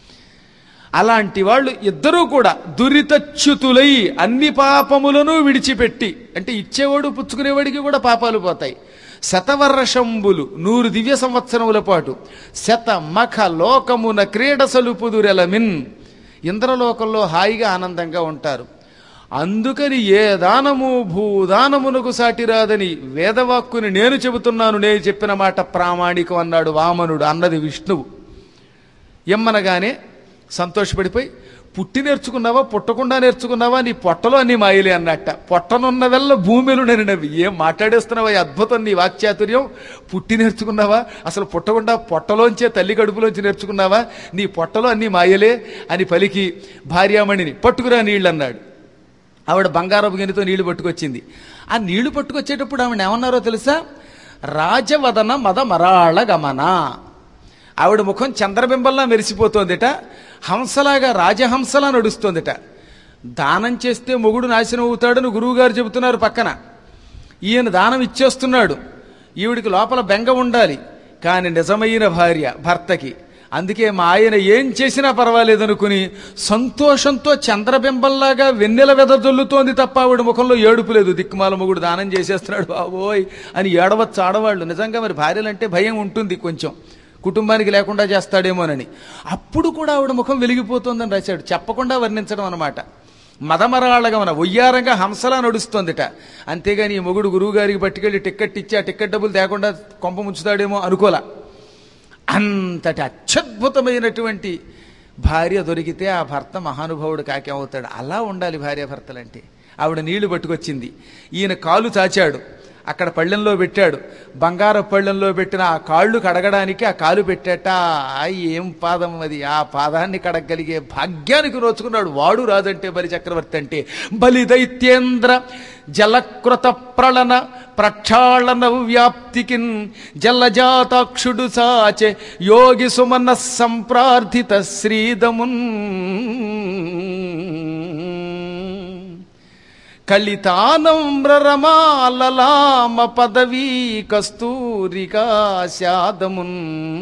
అలాంటి వాళ్ళు ఇద్దరూ కూడా దురితచ్యుతులై అన్ని పాపములను విడిచిపెట్టి, అంటే ఇచ్చేవాడు పుచ్చుకునేవాడికి కూడా పాపాలు పోతాయి. శతవర్షంబులు నూరు దివ్య సంవత్సరముల పాటు శత మఖ లోకమున క్రీడ సలుపుదురెలమిన్, ఇంద్రలోకంలో హాయిగా ఆనందంగా ఉంటారు. అందుకని ఏ దానము భూదానమునకు సాటిరాదని వేదవాక్కుని నేను చెబుతున్నాను, నేను చెప్పిన మాట ప్రామాణికం అన్నాడు వామనుడు. అన్నది విష్ణువు. ఎమ్మనగానే సంతోషపడిపోయి, పుట్టి నేర్చుకున్నావా పుట్టకుండా నేర్చుకున్నావా, నీ పొట్టలో అన్ని మాయలే అన్నట్ట. పొట్టనున్న వెళ్ళ భూమిలో నేను నవ్వి, ఏం మాట్లాడేస్తున్నావా, అద్భుతం నీ వాక్చాతుర్యం. పుట్టి నేర్చుకున్నావా, అసలు పుట్టకుండా పొట్టలోంచే తల్లి కడుపులోంచి నేర్చుకున్నావా, నీ పొట్టలో అన్ని మాయలే అని పలికి భార్యామణిని పట్టుకురా నీళ్ళు అన్నాడు. ఆవిడ బంగారపు గిన్నెతో నీళ్లు పట్టుకొచ్చింది. ఆ నీళ్లు పట్టుకొచ్చేటప్పుడు ఆవిడ ఏమన్నారో తెలుసా? రాజవదన మద మరాళ గమన. ఆవిడ ముఖం చంద్రబింబంలా మెరిసిపోతోందిట, హంసలాగా రాజహంసలా నడుస్తోందిట. దానం చేస్తే మొగుడు నాశనం అవుతాడని గురువుగారు చెబుతున్నారు పక్కన. ఈయన దానం ఇచ్చేస్తున్నాడు, ఈవిడికి లోపల బెంగ ఉండాలి, కానీ నిజమైన భార్య భర్తకి. అందుకే మా ఆయన ఏం చేసినా పర్వాలేదనుకుని సంతోషంతో చంద్రబింబంలాగా వెన్నెల వెదజల్లుతోంది తప్ప ఆవిడ ముఖంలో ఏడుపు లేదు. దిక్కుమాల మొగుడు దానం చేసేస్తున్నాడు బాబోయ్ అని ఏడవచ్చు ఆడవాళ్ళు. నిజంగా మరి భార్యలంటే భయం ఉంటుంది కొంచెం, కుటుంబానికి లేకుండా చేస్తాడేమోనని. అప్పుడు కూడా ఆవిడ ముఖం వెలిగిపోతోందని రాశాడు, చెప్పకుండా వర్ణించడం అనమాట. మదమరాళగమన ఒయ్యారంగా హంసలా నడుస్తోందిట. అంతేగాని ఈ మొగుడు గురువు గారికి పట్టుకెళ్ళి టిక్కెట్ ఇచ్చి ఆ టిక్కెట్ డబ్బులు తేకుండా కొంప ముంచుతాడేమో అనుకోలా. అంతటి అత్యద్భుతమైనటువంటి భార్య దొరికితే ఆ భర్త మహానుభావుడు కాకేమవుతాడు. అలా ఉండాలి భార్యాభర్తలంటే. ఆవిడ నీళ్లు పట్టుకొచ్చింది, ఈయన కాలు చాచాడు, అక్కడ పళ్ళెంలో పెట్టాడు. బంగార పళ్ళెంలో పెట్టిన ఆ కాళ్ళు కడగడానికి ఆ కాలు పెట్టాట. ఏం పాదం అది! ఆ పాదాన్ని కడగలిగే భాగ్యానికి నోచుకున్నాడు. వాడు రాదంటే బలి చక్రవర్తి అంటే. బలి దైత్యేంద్ర జలకృత ప్రళన ప్రక్షాళన వ్యాప్తికిన్ జలజాతాక్షుడు సాచే యోగి సుమన సంప్రార్థిత శ్రీదమున్. కలితానమ్రరమాలలామ పదవీ కస్తూరికా శాదమున్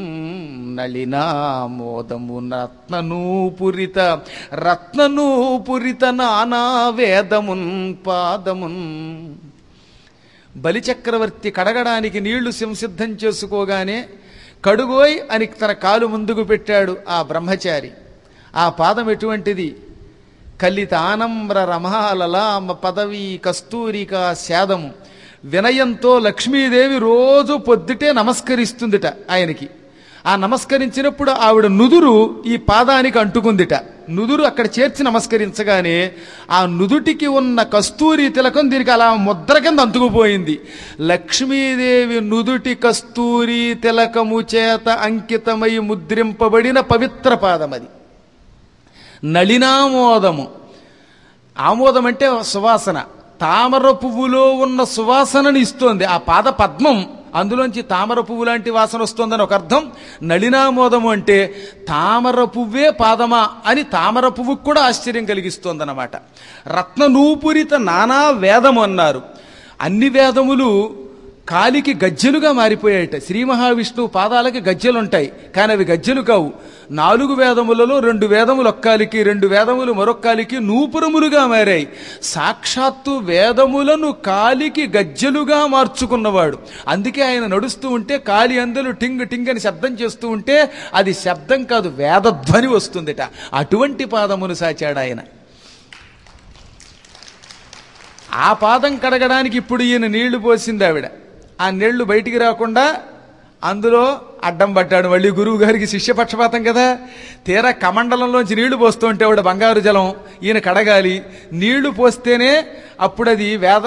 నళినామోదము రత్ననూపురిత రత్ననూపురిత నానా వేదమున్ పాదమున్. బలిచక్రవర్తి కడగడానికి నీళ్లు సంసిద్ధం చేసుకోగానే కడుగోయ్ అని తన కాలు ముందుకు పెట్టాడు ఆ బ్రహ్మచారి. ఆ పాదం ఎటువంటిది? కలిత ఆనమ్ర రమాలలామ పదవీ కస్తూరిక శాదము. వినయంతో లక్ష్మీదేవి రోజు పొద్దుటే నమస్కరిస్తుందిట ఆయనకి. ఆ నమస్కరించినప్పుడు ఆవిడ నుదురు ఈ పాదానికి అంటుకుందిట. నుదురు అక్కడ చేర్చి నమస్కరించగానే ఆ నుదుటికి ఉన్న కస్తూరి తిలకం దీనికి అలా ముద్ర కింద అంటుకుపోయింది. లక్ష్మీదేవి నుదుటి కస్తూరి తిలకము చేత అంకితమై ముద్రింపబడిన పవిత్ర పాదం అది. నళినామోదము. ఆమోదం అంటే సువాసన. తామర పువ్వులో ఉన్న సువాసనని ఇస్తోంది ఆ పాద పద్మం. అందులోంచి తామర పువ్వు లాంటి వాసన వస్తుందని ఒక అర్థం. నళినామోదము అంటే తామర పువ్వే పాదమా అని తామర పువ్వుకు కూడా ఆశ్చర్యం కలిగిస్తోందన్నమాట. రత్ననూపురిత నానా వేదము అన్నారు. అన్ని వేదములు కాలికి గజ్జెలుగా మారిపోయాయట. శ్రీ మహావిష్ణువు పాదాలకి గజ్జెలుంటాయి, కానీ అవి గజ్జెలు కావు. నాలుగు వేదములలో రెండు వేదములు ఒక్కాలికి, రెండు వేదములు మరొక్కాలికి నూపురములుగా మారాయి. సాక్షాత్తు వేదములను కాలికి గజ్జెలుగా మార్చుకున్నవాడు. అందుకే ఆయన నడుస్తూ ఉంటే కాలి అందరూ టింగ్ టింగ్ అని శబ్దం చేస్తూ ఉంటే అది శబ్దం కాదు, వేదధ్వని వస్తుందిట. అటువంటి పాదమును సాచాడు ఆయన. ఆ పాదం కడగడానికి ఇప్పుడు ఈయన నీళ్లు పోసింది ఆవిడ. ఆ నీళ్లు బయటికి రాకుండా అందులో అడ్డం పట్టాడు. మళ్ళీ గురువు గారికి శిష్యపక్షపాతం కదా. తీరా కమండలంలోంచి నీళ్లు పోస్తూ ఉంటే ఆవిడ బంగారు జలం, ఈయన కడగాలి. నీళ్లు పోస్తేనే అప్పుడు అది వేద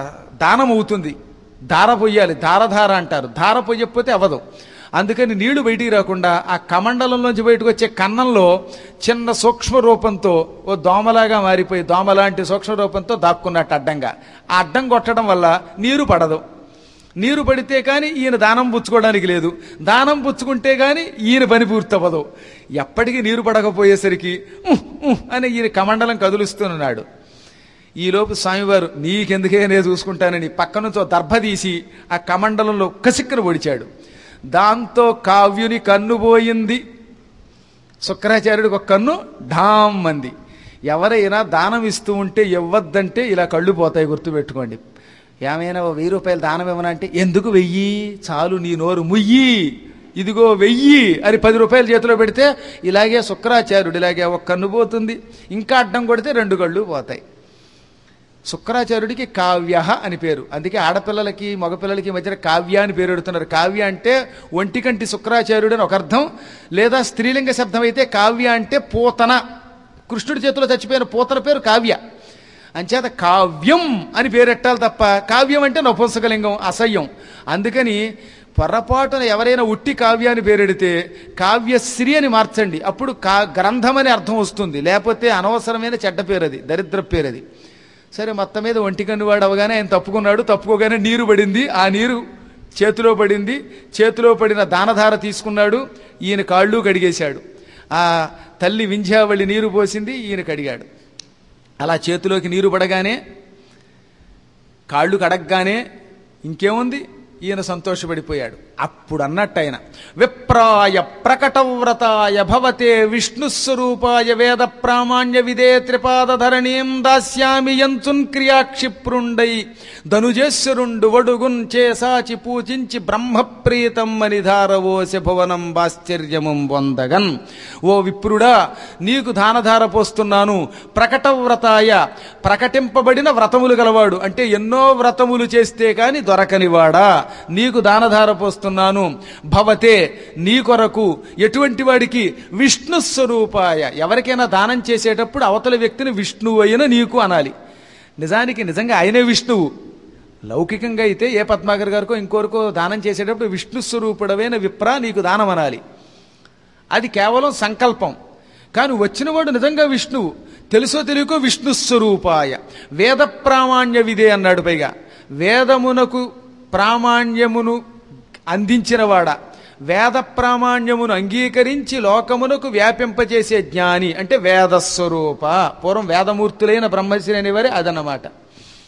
దానం అవుతుంది. ధార పొయ్యాలి, ధారధార అంటారు. ధార పొయ్యకపోతే అవ్వదు. అందుకని నీళ్లు బయటికి రాకుండా ఆ కమండలంలోంచి బయటకు వచ్చే కన్నంలో చిన్న సూక్ష్మ రూపంతో ఓ దోమలాగా మారిపోయి దోమలాంటి సూక్ష్మ రూపంతో దాక్కున్నట్టు అడ్డంగా. ఆ అడ్డం కొట్టడం వల్ల నీరు పడదు. నీరు పడితే కానీ ఈయన దానం పుచ్చుకోవడానికి లేదు. దానం పుచ్చుకుంటే కానీ ఈయన పని పూర్తవ్వదు. ఎప్పటికీ నీరు పడకపోయేసరికి అని ఈయన కమండలం కదులుస్తున్నాడు. ఈలోపు స్వామివారు నీకెందుకే నేను చూసుకుంటానని పక్క నుంచి దర్భ తీసి ఆ కమండలంలో కసిక్కను పొడిచాడు. దాంతో కావ్యుని కన్ను పోయింది. శుక్రాచార్యుడికి ఒక కన్ను ఢామ్ అంది. ఎవరైనా దానం ఇస్తూ ఉంటే ఇవ్వద్దంటే ఇలా కళ్ళు పోతాయి, గుర్తుపెట్టుకోండి. ఏమైనా వెయ్యి రూపాయలు దానం ఇవ్వనంటే ఎందుకు వెయ్యి, చాలు నీ నోరు ముయ్యి, ఇదిగో వెయ్యి అని పది రూపాయలు చేతిలో పెడితే ఇలాగే శుక్రాచార్యుడు ఇలాగే ఒక కన్ను పోతుంది. ఇంకా అడ్డం కొడితే రెండు కళ్ళు పోతాయి. శుక్రాచార్యుడికి కావ్య అని పేరు. అందుకే ఆడపిల్లలకి మగపిల్లలకి మధ్యన కావ్య అని పేరు పెడుతున్నారు. కావ్య అంటే ఒంటికంటి శుక్రాచార్యుడు అని ఒక అర్థం. లేదా స్త్రీలింగ శబ్దం అయితే కావ్య అంటే పూతన, కృష్ణుడి చేతిలో చచ్చిపోయిన పూతన పేరు కావ్య. అంచేత కావ్యం అని పేరెట్టాలి తప్ప కావ్యం అంటే నపుంసకలింగం, అసహ్యం. అందుకని పొరపాటున ఎవరైనా ఉట్టి కావ్యాన్ని పేరెడితే కావ్యశ్రీ అని మార్చండి. అప్పుడు కా గ్రంథం అని అర్థం వస్తుంది. లేకపోతే అనవసరమైన చెడ్డ పేరు అది, దరిద్ర పేరు అది. సరే, మొత్తం మీద ఒంటికన్నువాడు అవగానే ఆయన తప్పుకున్నాడు. తప్పుకోగానే నీరు పడింది. ఆ నీరు చేతిలో పడింది. చేతిలో పడిన దానధార తీసుకున్నాడు. ఈయన కాళ్ళు కడిగేశాడు. ఆ తల్లి వింధ్యావళి నీరు పోసింది, ఈయన కడిగాడు. అలా చేతిలోకి నీరు పడగానే, కాళ్ళు కడగగానే ఇంకేముంది, ఈయన సంతోషపడిపోయాడు. అప్పుడు అన్నట్టు ఆయన విప్రాయ ప్రకటవ్రతాయ భవతే విష్ణుస్వరూపాయ వేద ప్రామాణ్య విదే త్రిపాదధరణీం దాస్యామి యంచున్ క్రియాక్షిప్రుండై ధనుజేశ్వరుండు వడుగున్ చేసాచి పూజించి బ్రహ్మప్రీతం అని ధారవోసి భువనం బాశ్చర్యముం పొందగన్. ఓ విప్రుడా, నీకు దానధార పోస్తున్నాను. ప్రకటవ్రతాయ, ప్రకటింపబడిన వ్రతములు గలవాడు అంటే ఎన్నో వ్రతములు చేస్తే కాని దొరకనివాడా, నీకు దానధార పోస్తున్నాను. భవతే, నీ కొరకు. ఎటువంటి వాడికి? విష్ణు స్వరూపాయ. ఎవరికైనా దానం చేసేటప్పుడు అవతల వ్యక్తిని విష్ణువు అయిన నీకు అనాలి. నిజానికి నిజంగా ఆయనే విష్ణువు. లౌకికంగా అయితే ఏ పద్మాకర్ గారికో ఇంకోరికో దానం చేసేటప్పుడు విష్ణు స్వరూపుడవైన విప్ర నీకు దానం అనాలి. అది కేవలం సంకల్పం. కానీ వచ్చినవాడు నిజంగా విష్ణువు. తెలుసో తెలియకో విష్ణు స్వరూపాయ వేద ప్రామాణ్య విదే అన్నాడు. పైగా వేదమునకు ప్రామాణ్యమును అందించినవాడ, వేద ప్రామాణ్యమును అంగీకరించి లోకమునకు వ్యాపింపచేసే జ్ఞాని అంటే వేదస్వరూప. పూర్వం వేదమూర్తులైన బ్రహ్మశ్రీ అనేవారే అదన్నమాట.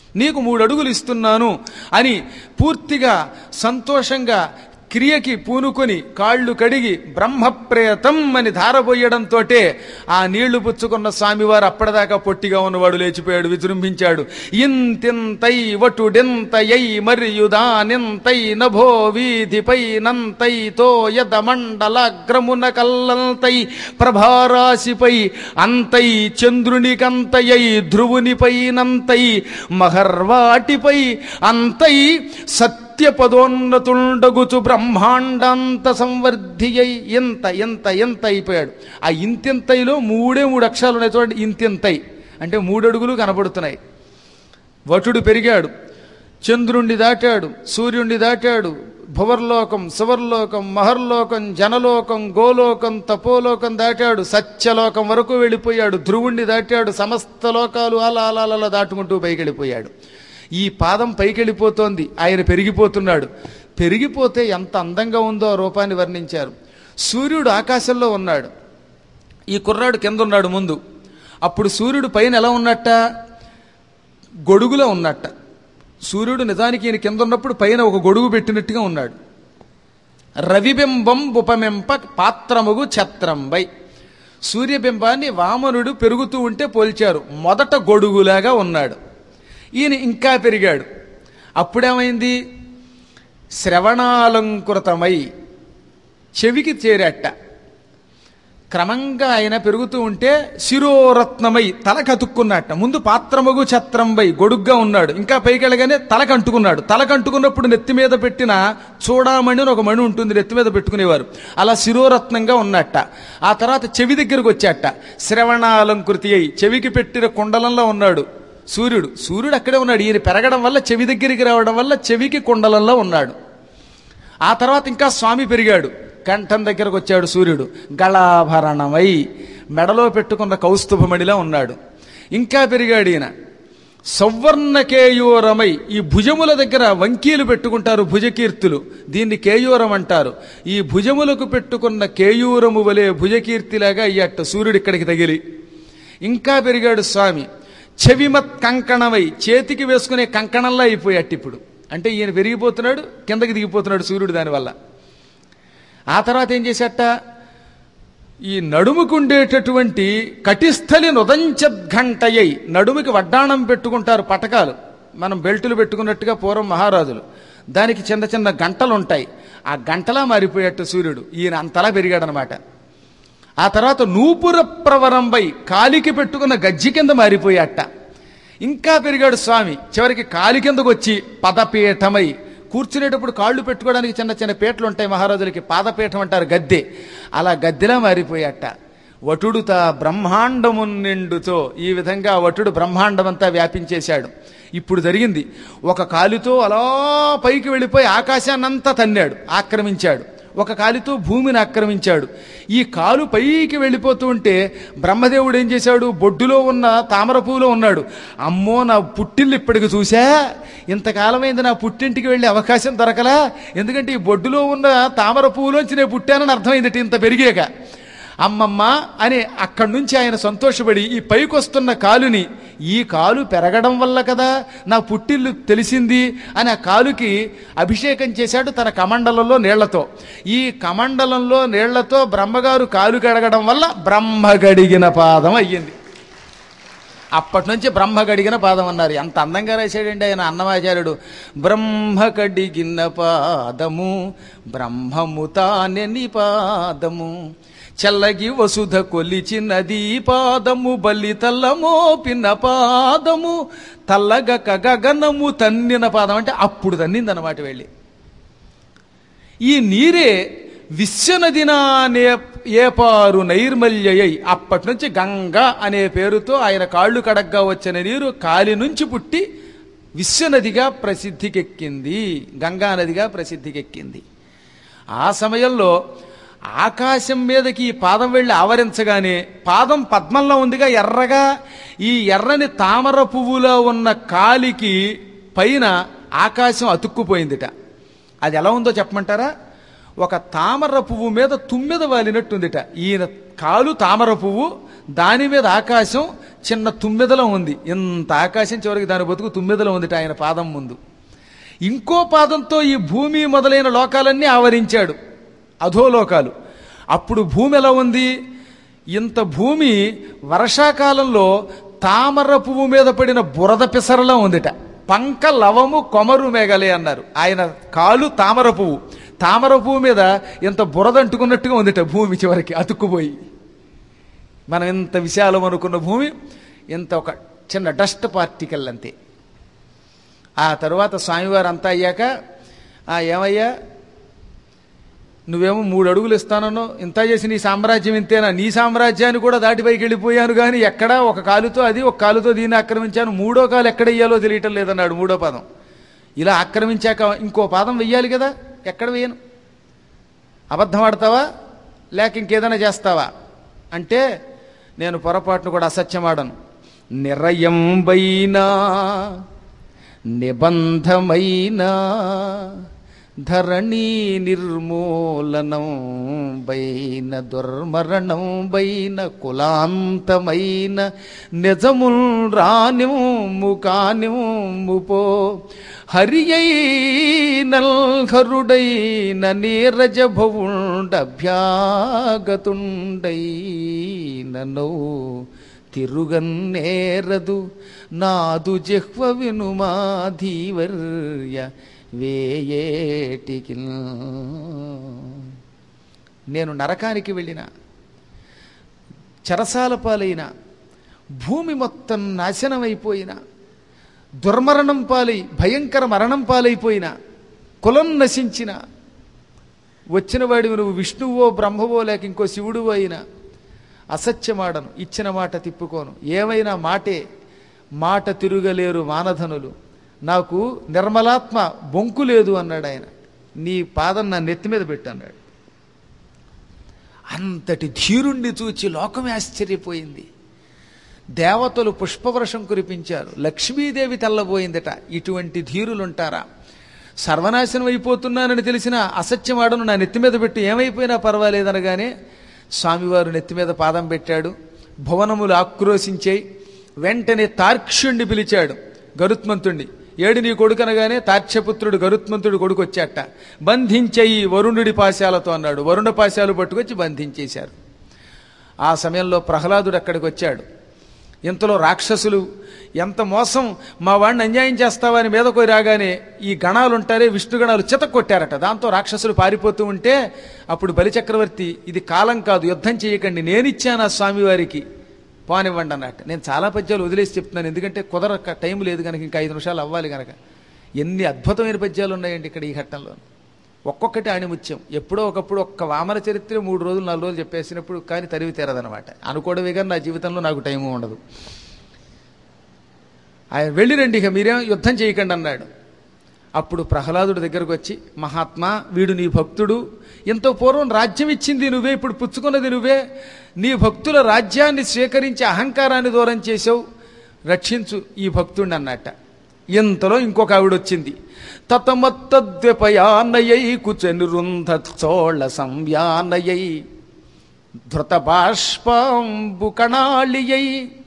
నీకు మూడు అడుగులు ఇస్తున్నాను అని పూర్తిగా సంతోషంగా క్రియకి పూనుకొని కాళ్ళు కడిగి బ్రహ్మప్రేతం అని ధారపోయడంతో ఆ నీళ్లు పుచ్చుకున్న స్వామివారు అప్పటిదాకా పొట్టిగా ఉన్నవాడు లేచిపోయాడు, విజృంభించాడు. ఇంతింతై వటుడెంతయై మరియుదానింతై నభో వీధిపై నంతై తోయద మండలాగ్రమున కల్లంతై ప్రభారాశిపై అంతై చంద్రునికంతయై ధ్రువునిపై నంతై మహర్వాటిపై అంతై సత్ పదోన్నతుండగుచు బ్రహ్మాండాంత సంవర్ధి అయి ఎంత ఎంత ఎంత అయిపోయాడు. ఆ ఇంతింతైలో మూడే మూడు అక్షరాలు ఉన్నాయి చూడండి. ఇంతింతై అంటే మూడడుగులు కనబడుతున్నాయి. వటుడు పెరిగాడు, చంద్రుణ్ణి దాటాడు, సూర్యుణ్ణి దాటాడు, భువర్లోకం, సువర్లోకం, మహర్లోకం, జనలోకం, గోలోకం, తపోలోకం దాటాడు, సత్యలోకం వరకు వెళ్ళిపోయాడు, ధ్రువుణ్ణి దాటాడు, సమస్త లోకాలు అలా అలా అలా దాటుకుంటూ పైకి వెళ్ళిపోయాడు. ఈ పాదం పైకి వెళ్ళిపోతోంది, ఆయన పెరిగిపోతున్నాడు. పెరిగిపోతే ఎంత అందంగా ఉందో ఆ రూపాన్ని వర్ణించారు. సూర్యుడు ఆకాశంలో ఉన్నాడు, ఈ కుర్రాడు కింద ఉన్నాడు ముందు. అప్పుడు సూర్యుడు పైన ఎలా ఉన్నట్ట? గొడుగులో ఉన్నట్ట. సూర్యుడు నిజానికి ఈయన కింద ఉన్నప్పుడు పైన ఒక గొడుగు పెట్టినట్టుగా ఉన్నాడు. రవిబింబం ఉపమెంప పాత్రముగు ఛత్రంబై. సూర్యబింబాన్ని వామనుడు పెరుగుతూ ఉంటే పోల్చారు. మొదట గొడుగులాగా ఉన్నాడు. ఈయన ఇంకా పెరిగాడు. అప్పుడేమైంది? శ్రవణాలంకృతమై చెవికి చేరట్ట. క్రమంగా ఆయన పెరుగుతూ ఉంటే శిరోరత్నమై తలకతుక్కున్నట్ట. ముందు పాత్రమగు ఛత్రంబై గొడుగ్గా ఉన్నాడు, ఇంకా పైకెళ్ళగానే తలకంటుకున్నాడు. తలకంటుకున్నప్పుడు నెత్తి మీద పెట్టిన చూడామణి అని ఒక మణి ఉంటుంది, నెత్తి మీద పెట్టుకునేవారు. అలా శిరోరత్నంగా ఉన్నట్ట. ఆ తర్వాత చెవి దగ్గరకు వచ్చాట. శ్రవణాలంకృతి అయి చెవికి పెట్టిన కుండలంలో ఉన్నాడు సూర్యుడు. సూర్యుడు అక్కడే ఉన్నాడు. ఈయన పెరగడం వల్ల చెవి దగ్గరికి రావడం వల్ల చెవికి కుండలంలో ఉన్నాడు. ఆ తర్వాత ఇంకా స్వామి పెరిగాడు. కంఠం దగ్గరకు వచ్చాడు సూర్యుడు. గళాభరణమై మెడలో పెట్టుకున్న కౌస్తుభమణిలా ఉన్నాడు. ఇంకా పెరిగాడు ఈయన. సౌవర్ణ కేయూరమై ఈ భుజముల దగ్గర వంకీలు పెట్టుకుంటారు, భుజకీర్తులు. దీన్ని కేయూరం అంటారు. ఈ భుజములకు పెట్టుకున్న కేయూరము వలె భుజకీర్తిలాగా అయ్యట్ట సూర్యుడు ఇక్కడికి తగిలి. ఇంకా పెరిగాడు స్వామి. చెవిమత్ కంకణమై చేతికి వేసుకునే కంకణంలా అయిపోయాట్టు ఇప్పుడు. అంటే ఈయన పెరిగిపోతున్నాడు, కిందకి దిగిపోతున్నాడు సూర్యుడు దానివల్ల. ఆ తర్వాత ఏం చేశాట? ఈ నడుముకుండేటటువంటి కటిస్థలి నుదంచద్ఘంటయ్యై, నడుముకి వడ్డాణం పెట్టుకుంటారు పటకాలు, మనం బెల్టులు పెట్టుకున్నట్టుగా పూర్వం మహారాజులు. దానికి చిన్న చిన్న గంటలు ఉంటాయి. ఆ గంటలా మారిపోయేట్టు సూర్యుడు. ఈయన అంతలా పెరిగాడనమాట. ఆ తర్వాత నూపుర ప్రవరంపై కాలికి పెట్టుకున్న గజ్జి కింద మారిపోయాట. ఇంకా పెరిగాడు స్వామి. చివరికి కాలి కిందకు వచ్చి పదపీఠమై కూర్చునేటప్పుడు కాళ్ళు పెట్టుకోవడానికి చిన్న చిన్న పీటలు ఉంటాయి మహారాజులకి, పాదపీఠం అంటారు, గద్దె. అలా గద్దెలా మారిపోయాట. వటుడుతా బ్రహ్మాండము నిండుతో ఈ విధంగా వటుడు బ్రహ్మాండమంతా వ్యాపించేశాడు. ఇప్పుడు జరిగింది, ఒక కాలితో అలా పైకి వెళ్ళిపోయి ఆకాశాన్నంతా తన్నాడు, ఆక్రమించాడు. ఒక కాలితో భూమిని ఆక్రమించాడు. ఈ కాలు పైకి వెళ్ళిపోతూ ఉంటే బ్రహ్మదేవుడు ఏం చేశాడు? బొడ్డులో ఉన్న తామర పువ్వులో ఉన్నాడు. అమ్మో, నా పుట్టిల్లు ఇప్పటికి చూసా, ఇంతకాలమైంది నా పుట్టింటికి వెళ్ళే అవకాశం దొరకలా, ఎందుకంటే ఈ బొడ్డులో ఉన్న తామర పువ్వులోంచి నేను పుట్టానని అర్థమైంది ఇంత పెరిగాక. అమ్మమ్మ అని అక్కడి నుంచి ఆయన సంతోషపడి ఈ పైకి వస్తున్న కాలుని, ఈ కాలు పెరగడం వల్ల కదా నా పుట్టిల్లు తెలిసింది అని ఆ కాలుకి అభిషేకం చేశాడు తన కమండలంలో నీళ్లతో. ఈ కమండలంలో నీళ్లతో బ్రహ్మగారు కాలు కడగడం వల్ల బ్రహ్మ గడిగిన పాదం అయ్యింది. అప్పటి నుంచి బ్రహ్మ గడిగిన పాదం అన్నారు. ఎంత అందంగా రాశాడండి ఆయన అన్నమాచార్యుడు. బ్రహ్మ కడిగిన పాదము బ్రహ్మము తానెని పాదము, చల్లగి వసుధ కొలిచినది పాదము, బలి తల్లమోపిన పాదము, తల్లగక గగనము తన్నిన పాదం. అంటే అప్పుడు తన్నిందన్నమాట వెళ్ళి. ఈ నీరే విశ్వనదినా ఏపారు నైర్మల్యై, అప్పటి నుంచి గంగా అనే పేరుతో ఆయన కాళ్ళు కడగ్గా వచ్చిన నీరు కాలి నుంచి పుట్టి విశ్వనదిగా ప్రసిద్ధికెక్కింది, గంగా నదిగా ప్రసిద్ధికెక్కింది. ఆ సమయంలో ఆకాశం మీదకి ఈ పాదం వెళ్ళి ఆవరించగానే పాదం పద్మంలో ఉందిగా ఎర్రగా, ఈ ఎర్రని తామర పువ్వులో ఉన్న కాలికి పైన ఆకాశం అతుక్కుపోయిందిట. అది ఎలా ఉందో చెప్పమంటారా? ఒక తామర పువ్వు మీద తుమ్మెద వాలినట్టుందిట. ఈయన కాలు తామర పువ్వు, దాని మీద ఆకాశం చిన్న తుమ్మెదలో ఉంది. ఇంత ఆకాశం చివరికి దాని బతుకు తుమ్మెదలో ఉంది ఆయన పాదం ముందు. ఇంకో పాదంతో ఈ భూమి మొదలైన లోకాలన్నీ ఆవరించాడు, అధోలోకాలు. అప్పుడు భూమి ఎలా ఉంది? ఇంత భూమి వర్షాకాలంలో తామర పువ్వు మీద పడిన బురద పిసరలా ఉందిట. పంక లవము కొమరు మేఘలే అన్నారు. ఆయన కాలు తామర పువ్వు, తామర పువ్వు మీద ఇంత బురద అంటుకున్నట్టుగా ఉందిట భూమి చివరికి అతుక్కుపోయి. మనం ఇంత విశాలం అనుకున్న భూమి ఇంత ఒక చిన్న డస్ట్ పార్టికల్ అంతే. ఆ తరువాత స్వామివారు అంతా అయ్యాక, ఆ ఏమయ్యా నువ్వేమో మూడు అడుగులు ఇస్తానో, ఇంత చేసి నీ సామ్రాజ్యం ఇంతేనా? నీ సామ్రాజ్యాన్ని కూడా దాటి పైకి వెళ్ళిపోయాను కానీ ఎక్కడా ఒక కాలుతో అది, ఒక కాలుతో దీన్ని ఆక్రమించాను, మూడో కాలు ఎక్కడ వెయ్యాలో తెలియటం లేదన్నాడు. మూడో పాదం ఇలా ఆక్రమించాక ఇంకో పాదం వెయ్యాలి కదా, ఎక్కడ వేయను? అబద్ధం ఆడతావా లేక ఇంకేదైనా చేస్తావా అంటే, నేను పొరపాటును కూడా అసత్యం ఆడను. నిరయంబైనా నిబంధమైనా ధరణీ నిర్మూలనం బైన దుర్మరణం బైన కులాంతమైన నిజముల్ రానిము కానిము పో హరియైనల్ హరుడైన నీరజ భవుండభ్యాగతుండైనో తిరుగన్నేరదు నాదు జిహ్వ వినుమా ధీవర్య వేయేటికి. నేను నరకానికి వెళ్ళిన, చెరసాల పాలైన, భూమి మొత్తం నాశనమైపోయిన, దుర్మరణం పాలై భయంకర మరణం పాలైపోయిన, కులం నశించిన, వచ్చిన వాడివి నువ్వు విష్ణువో బ్రహ్మవో లేక ఇంకో శివుడువో అయినా అసత్యమాడను, ఇచ్చిన మాట తిప్పుకోను, ఏమైనా మాటే, మాట తిరుగలేరు మానధనులు, నాకు నిర్మలాత్మ బొంకు లేదు అన్నాడు ఆయన. నీ పాదం నా నెత్తి మీద పెట్టు అన్నాడు. అంతటి ధీరుణ్ణి చూచి లోకమే ఆశ్చర్యపోయింది. దేవతలు పుష్పవర్షం కురిపించారు, లక్ష్మీదేవి తెల్లబోయిందట. ఇటువంటి ధీరులుంటారా? సర్వనాశనం అయిపోతున్నానని తెలిసిన అసత్యమాడను, నా నెత్తి మీద పెట్టు, ఏమైపోయినా పర్వాలేదనగానే స్వామివారు నెత్తి మీద పాదం పెట్టాడు. భువనములు ఆక్రోశించాయి. వెంటనే తార్క్ష్యుణ్ణి పిలిచాడు, గరుత్మంతుణ్ణి. ఏడు నీ కొడుకు అనగానే తార్క్ష్యపుత్రుడు గరుత్మంతుడు కొడుకు వచ్చాట. బంధించేయి వరుణుడి పాశాలతో అన్నాడు. వరుణ పాశాలు పట్టుకొచ్చి బంధించేశారు. ఆ సమయంలో ప్రహ్లాదుడు అక్కడికి వచ్చాడు. ఇంతలో రాక్షసులు ఎంత మోసం, మా వాడిని అన్యాయం చేస్తావా అని మీదకు రాగానే ఈ గణాలు ఉంటారే విష్ణుగణాలు చితక్ కొట్టారట. దాంతో రాక్షసులు పారిపోతూ ఉంటే అప్పుడు బలిచక్రవర్తి, ఇది కాలం కాదు, యుద్ధం చేయకండి, నేనిచ్చాను ఆ స్వామివారికి, పోనివ్వండి అన్నట్టు. నేను చాలా పద్యాలు వదిలేసి చెప్తున్నాను, ఎందుకంటే కుదరక టైం లేదు కనుక, ఇంకా ఐదు నిమిషాలు అవ్వాలి కనుక. ఎన్ని అద్భుతమైన పద్యాలు ఉన్నాయండి ఇక్కడ ఈ ఘట్టంలో, ఒక్కొక్కటి ఆణిముత్యం. ఎప్పుడో ఒకప్పుడు ఒక్క వామన చరిత్ర మూడు రోజులు నాలుగు రోజులు చెప్పేసినప్పుడు కానీ తరివి తీరదనమాట. అనుకోవడమే కానీ నా జీవితంలో నాకు టైము ఉండదు. ఆయన వెళ్ళిరండి, ఇక మీరేం యుద్ధం చేయకండి అన్నాడు. అప్పుడు ప్రహ్లాదుడి దగ్గరకు వచ్చి, మహాత్మా వీడు నీ భక్తుడు, ఎంతో పూర్వం రాజ్యం ఇచ్చింది నువ్వే, ఇప్పుడు పుచ్చుకున్నది నువ్వే, నీ భక్తుల రాజ్యాన్ని స్వీకరించి అహంకారాన్ని దూరం చేసావు, రక్షించు ఈ భక్తుడిని అన్నట్ట. ఇంతలో ఇంకొక ఆవిడ వచ్చింది. తతమత్తద్వ్యపయానయై కుచనిరుంధ చోళ సంవ్యానయై ధృత బాష్పాంబు కణాళియై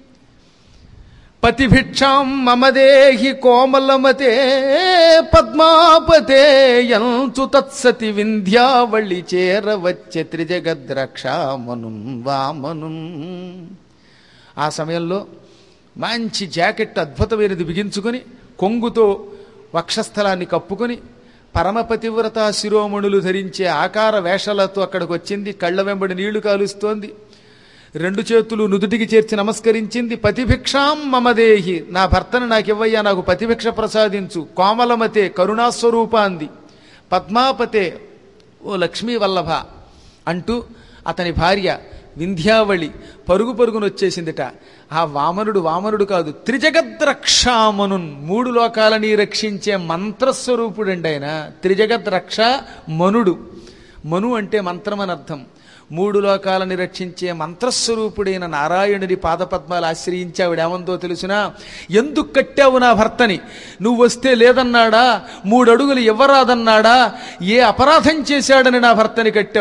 పతిభిక్షాం మమదేహి కోమలమతే పద్మాపతే యంచు తత్సతి వింధ్యావళి చేరవచ్చే త్రిజగద్రక్షామనున్ వామనున్. ఆ సమయంలో మంచి జాకెట్ అద్భుతమైనది బిగించుకొని, కొంగుతో వక్షస్థలాన్ని కప్పుకొని, పరమపతివ్రత శిరోమణులు ధరించే ఆకార వేషాలతో అక్కడికి వచ్చింది. కళ్ళ వెంబడి నీళ్లు కాలుస్తోంది. రెండు చేతులు నుదుటికి చేర్చి నమస్కరించింది. పతిభిక్షాం మమదేహి, నా భర్తను నాకివ్వయ్యా, నాకు పతిభిక్ష ప్రసాదించు. కోమలమతే, కరుణాస్వరూపాంది. పద్మాపతే, ఓ లక్ష్మీ వల్లభ అంటూ అతని భార్య వింధ్యావళి పరుగు పరుగును వచ్చేసిందిట. ఆ వామనుడు వామనుడు కాదు, త్రిజగద్రక్షామనున్, మూడు లోకాలని రక్షించే మంత్రస్వరూపుడండి ఆయన. త్రిజగద్రక్ష మనుడు, మను అంటే మంత్రం అని అర్థం. మూడు లోకాలని రక్షించే మంత్రస్వరూపుడైన నారాయణుడి పాదపద్మాలు ఆశ్రయించి ఆవిడేమందో తెలుసునా? ఎందుకు కట్టావు నా భర్తని? నువ్వు వస్తే లేదన్నాడా? మూడు అడుగులు ఇవ్వరాదన్నాడా? ఏ అపరాధం చేశాడని నా భర్తని కట్టావు?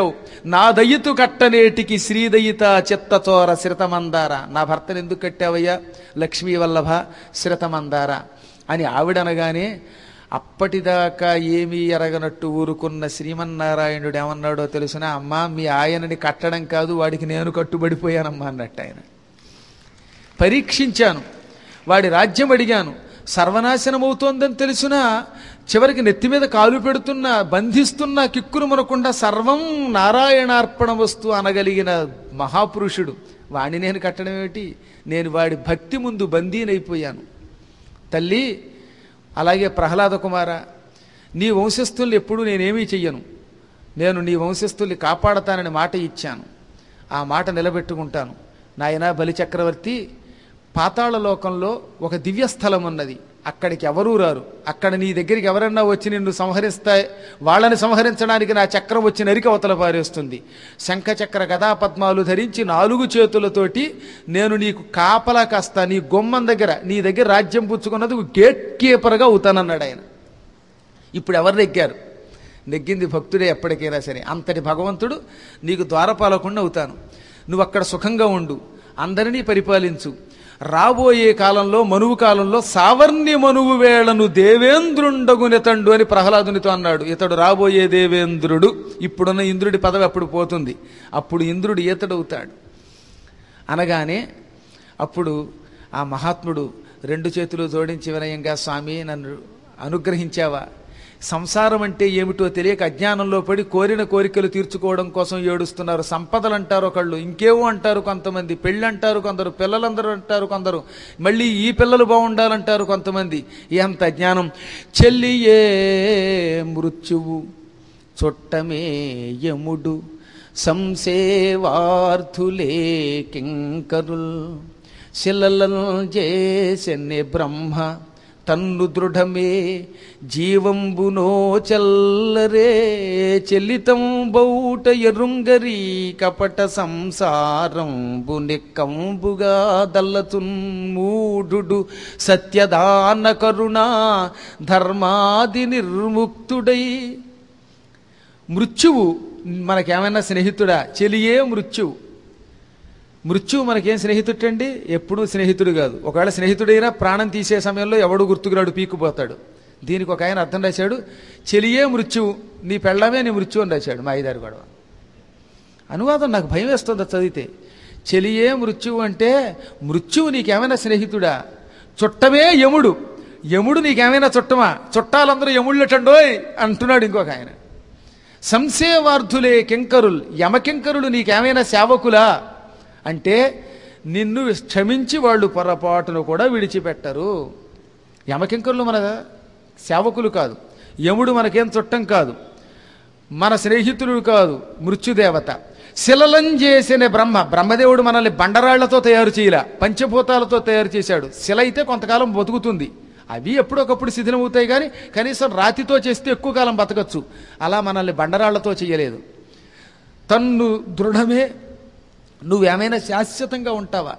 నా దయ్యతు కట్టనేటికి శ్రీదయిత చిత్తచోర శ్రితమందార. నా భర్తను ఎందుకు కట్టావయ్యా లక్ష్మీ వల్లభ శ్రితమందార అని ఆవిడనగానే అప్పటిదాకా ఏమీ ఎరగనట్టు ఊరుకున్న శ్రీమన్నారాయణుడు ఏమన్నాడో తెలుసునా? అమ్మా, మీ ఆయనని కట్టడం కాదు, వాడికి నేను కట్టుబడిపోయానమ్మా అన్నట్టు. ఆయన పరీక్షించాను, వాడి రాజ్యం అడిగాను, సర్వనాశనమవుతోందని తెలుసునా చివరికి నెత్తి మీద కాలు పెడుతున్నా బంధిస్తున్నా కిక్కురు మనకుండా సర్వం నారాయణార్పణ వస్తు అనగలిగిన మహాపురుషుడు వాణ్ణి నేను కట్టడం ఏమిటి? నేను వాడి భక్తి ముందు బందీనైపోయాను. తల్లి, అలాగే ప్రహ్లాద కుమార, నీ వంశస్థుల్ని ఎప్పుడూ నేనేమీ చెయ్యను. నేను నీ వంశస్థుల్ని కాపాడతానని మాట ఇచ్చాను, ఆ మాట నిలబెట్టుకుంటాను. నాయనా బలిచక్రవర్తి, పాతాళ లోకంలో ఒక దివ్యస్థలం ఉన్నది, అక్కడికి ఎవరూ రారు. అక్కడ నీ దగ్గరికి ఎవరన్నా వచ్చి నిన్ను సంహరిస్తాయి, వాళ్ళని సంహరించడానికి నా చక్రం వచ్చి నరికి అవతల పారేస్తుంది. శంఖచక్ర గదా పద్మాలు ధరించి నాలుగు చేతులతోటి నేను నీకు కాపలా కాస్తా, నీ గుమ్మం దగ్గర నీ దగ్గర రాజ్యం పుచ్చుకున్నది గేట్ కీపర్గా అవుతానన్నాడు ఆయన. ఇప్పుడు ఎవరు నెగ్గారు? నెగ్గింది భక్తుడే ఎప్పటికైనా సరే. అంతటి భగవంతుడు నీకు ద్వారపాలకుండా అవుతాను, నువ్వు అక్కడ సుఖంగా ఉండు, అందరినీ పరిపాలించు. రాబోయే కాలంలో మనువు కాలంలో సావర్ణ్య మనువు వేళను దేవేంద్రుండగునెతండు అని ప్రహ్లాదునితో అన్నాడు. ఇతడు రాబోయే దేవేంద్రుడు. ఇప్పుడున్న ఇంద్రుడి పదవి అప్పుడు పోతుంది, అప్పుడు ఇంద్రుడు ఈతడవుతాడు అనగానే అప్పుడు ఆ మహాత్ముడు రెండు చేతులు జోడించి వినయంగా, స్వామి నన్ను అనుగ్రహించావా? సంసారం అంటే ఏమిటో తెలియక అజ్ఞానంలో పడి కోరిన కోరికలు తీర్చుకోవడం కోసం ఏడుస్తున్నారు. సంపదలు అంటారు ఒకళ్ళు, ఇంకేవో అంటారు కొంతమంది, పెళ్ళి అంటారు కొందరు, పిల్లలందరూ అంటారు కొందరు, మళ్ళీ ఈ పిల్లలు బాగుండాలంటారు కొంతమంది. ఎంత అజ్ఞానం! చెల్లియే మృత్యువు చుట్టమే యముడు సంసేవార్థులే కింకరుల్ శిలలను చేసెన్ని బ్రహ్మ తన్ను దృఢమే జీవంబునో చల్లరే చెల్లితం బౌట ఎరుంగరి కపట సంసారంబు నిక్కంబుగా దల్లతున్ మూఢుడు సత్యదాన కరుణా ధర్మాది నిర్ముక్తుడై. మృత్యువు మనకేమైనా స్నేహితుడా? చెలియే మృత్యువు. మృత్యువు మనకేం స్నేహితుడండి? ఎప్పుడూ స్నేహితుడు కాదు. ఒకవేళ స్నేహితుడైనా ప్రాణం తీసే సమయంలో ఎవడు గుర్తుకురాడు, పీకుపోతాడు. దీనికి ఒక ఆయన అర్థం రాశాడు, చెలియే మృత్యువు, నీ పెళ్ళమే నీ మృత్యువు అని రాశాడు మా ఐదారు గొడవ. అనువాదం నాకు భయం వేస్తుంది చదివితే. చెలియే మృత్యువు అంటే మృత్యువు నీకేమైనా స్నేహితుడా? చుట్టమే యముడు, యముడు నీకేమైనా చుట్టమా? చుట్టాలందరూ యముళ్ళటండోయ్ అంటున్నాడు ఇంకొక ఆయన. సంసేవార్థులే కింకరుల్, యమకింకరులు నీకేమైనా సేవకులా అంటే నిన్ను క్షమించి వాళ్ళు పొరపాటును కూడా విడిచిపెట్టరు. యమకింకరులు మన సేవకులు కాదు, యముడు మనకేం చుట్టం కాదు, మన స్నేహితుడు కాదు, మృత్యుదేవత. శిలలం చేసిన బ్రహ్మ, బ్రహ్మదేవుడు మనల్ని బండరాళ్లతో తయారు చేయలే, పంచభూతాలతో తయారు చేశాడు. శిల అయితే కొంతకాలం బతుకుతుంది, అవి ఎప్పుడొకప్పుడు శిథిలమవుతాయి, కానీ కనీసం రాతితో చేస్తే ఎక్కువ కాలం బతకచ్చు. అలా మనల్ని బండరాళ్లతో చేయలేదు. తన్ను దృఢమే, నువ్వేమైనా శాశ్వతంగా ఉంటావా?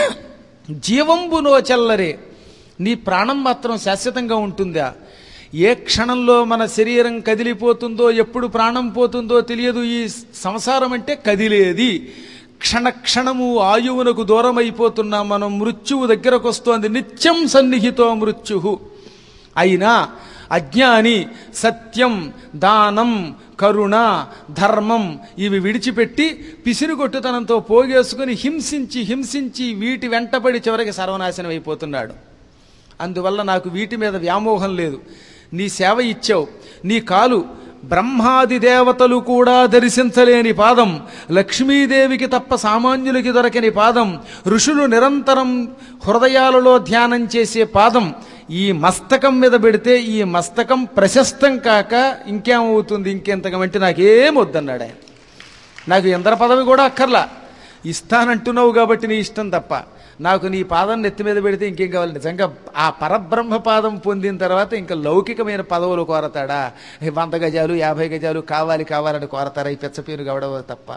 జీవంబునో చల్లరే, నీ ప్రాణం మాత్రం శాశ్వతంగా ఉంటుందా? ఏ క్షణంలో మన శరీరం కదిలిపోతుందో, ఎప్పుడు ప్రాణం పోతుందో తెలియదు. ఈ సంసారం అంటే కదిలేది. క్షణ క్షణము ఆయువునకు దూరం అయిపోతున్నాం మనం. మృత్యువు దగ్గరకు వస్తోంది. నిత్యం సన్నిహితో మృత్యు. అయినా అజ్ఞాని సత్యం, దానం, కరుణ, ధర్మం ఇవి విడిచిపెట్టి పిసిరుగొట్టుతనంతో పోగేసుకుని హింసించి హింసించి వీటి వెంటపడి చివరికి సర్వనాశనం అయిపోతున్నాడు. అందువల్ల నాకు వీటి మీద వ్యామోహం లేదు. నీ సేవ ఇచ్చావు, నీ కాలు బ్రహ్మాది దేవతలు కూడా దర్శించలేని పాదం, లక్ష్మీదేవికి తప్ప సామాన్యులకి దొరకని పాదం, ఋషులు నిరంతరం హృదయాలలో ధ్యానం చేసే పాదం, ఈ మస్తకం మీద పెడితే ఈ మస్తకం ప్రశస్తం కాక ఇంకేమవుతుంది? ఇంకెంతకమంటే నాకేం వద్దన్నాడు ఆయన. నాకు ఇంద్ర పదవి కూడా అక్కర్లా, ఇస్తానంటున్నావు కాబట్టి నీ ఇష్టం తప్ప నాకు నీ పాదం నెత్తి మీద పెడితే ఇంకేం కావాలి? నిజంగా ఆ పరబ్రహ్మ పాదం పొందిన తర్వాత ఇంకా లౌకికమైన పదవులు కోరతాడా? వంద గజాలు యాభై గజాలు కావాలి కావాలని కోరతారా? ఈ పెచ్చపేరు గవడవ తప్ప.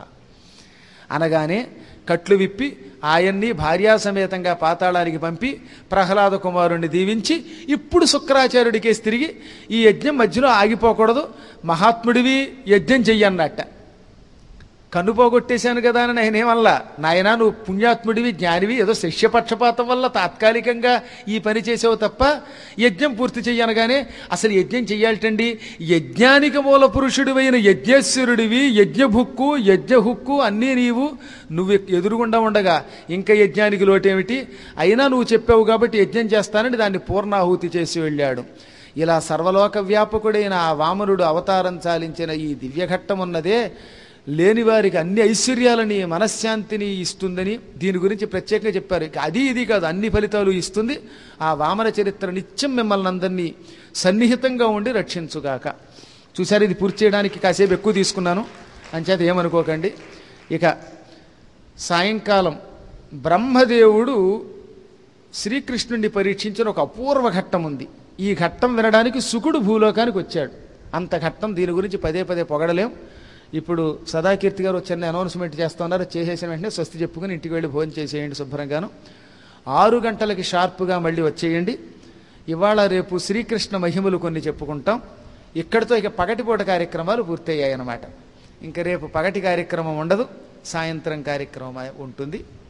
అనగానే కట్లు విప్పి ఆయన్ని భార్యాసమేతంగా పాతాళానికి పంపి ప్రహ్లాద కుమారుణ్ణి దీవించి ఇప్పుడు శుక్రాచార్యుడికేసి తిరిగి ఈ యజ్ఞం మధ్యలో ఆగిపోకూడదు, మహాత్ముడివి యజ్ఞం చెయ్యన్నట్ట. కన్ను పోగొట్టేశాను కదా అని నేనేమల్లా, నాయనా నువ్వు పుణ్యాత్ముడివి, జ్ఞానివి, ఏదో శిష్యపక్షపాతం వల్ల తాత్కాలికంగా ఈ పని చేసావు తప్ప యజ్ఞం పూర్తి చెయ్యనగానే అసలు యజ్ఞం చెయ్యాలటండి. యజ్ఞానికి మూల పురుషుడివైన యజ్ఞేశ్వరుడివి, యజ్ఞభుక్కు యజ్ఞహుక్కు అన్నీ నీవు, నువ్వు ఎదురుగుండా ఉండగా ఇంకా యజ్ఞానికి లోటేమిటి? అయినా నువ్వు చెప్పావు కాబట్టి యజ్ఞం చేస్తానని దాన్ని పూర్ణాహుతి చేసి వెళ్ళాడు. ఇలా సర్వలోక వ్యాపకుడైన ఆ వామనుడు అవతారం చాలించిన ఈ దివ్యఘట్టం ఉన్నదే లేని వారికి అన్ని ఐశ్వర్యాలని మనశ్శాంతిని ఇస్తుందని దీని గురించి ప్రత్యేకంగా చెప్పారు. అది ఇది కాదు, అన్ని ఫలితాలు ఇస్తుంది. ఆ వామన చరిత్ర నిత్యం మిమ్మల్ని అందరినీ సన్నిహితంగా ఉండి రక్షించుగాక. చూసారు, ఇది పూర్తి చేయడానికి కాసేపు ఎక్కువ తీసుకున్నాను, అంచేత ఏమనుకోకండి. ఇక సాయంకాలం బ్రహ్మదేవుడు శ్రీకృష్ణుడిని పరీక్షించిన ఒక అపూర్వ ఘట్టం ఉంది. ఈ ఘట్టం వినడానికి శుకుడు భూలోకానికి వచ్చాడు. అంత ఘట్టం, దీని గురించి పదే పదే పొగడలేం. ఇప్పుడు సదాకీర్తి గారు చిన్న అనౌన్స్మెంట్ చేస్తున్నారు, చేసేసిన వెంటనే స్వస్తి చెప్పుకుని ఇంటికి వెళ్ళి భోజనం చేసేయండి శుభ్రంగాను. ఆరు గంటలకి షార్ప్గా మళ్ళీ వచ్చేయండి. ఇవాళ రేపు శ్రీకృష్ణ మహిమలు కొన్ని చెప్పుకుంటాం. ఇక్కడితో ఇక పగటిపూట కార్యక్రమాలు పూర్తయ్యాయి అన్నమాట. ఇంకా రేపు పగటి కార్యక్రమం ఉండదు, సాయంత్రం కార్యక్రమం ఉంటుంది.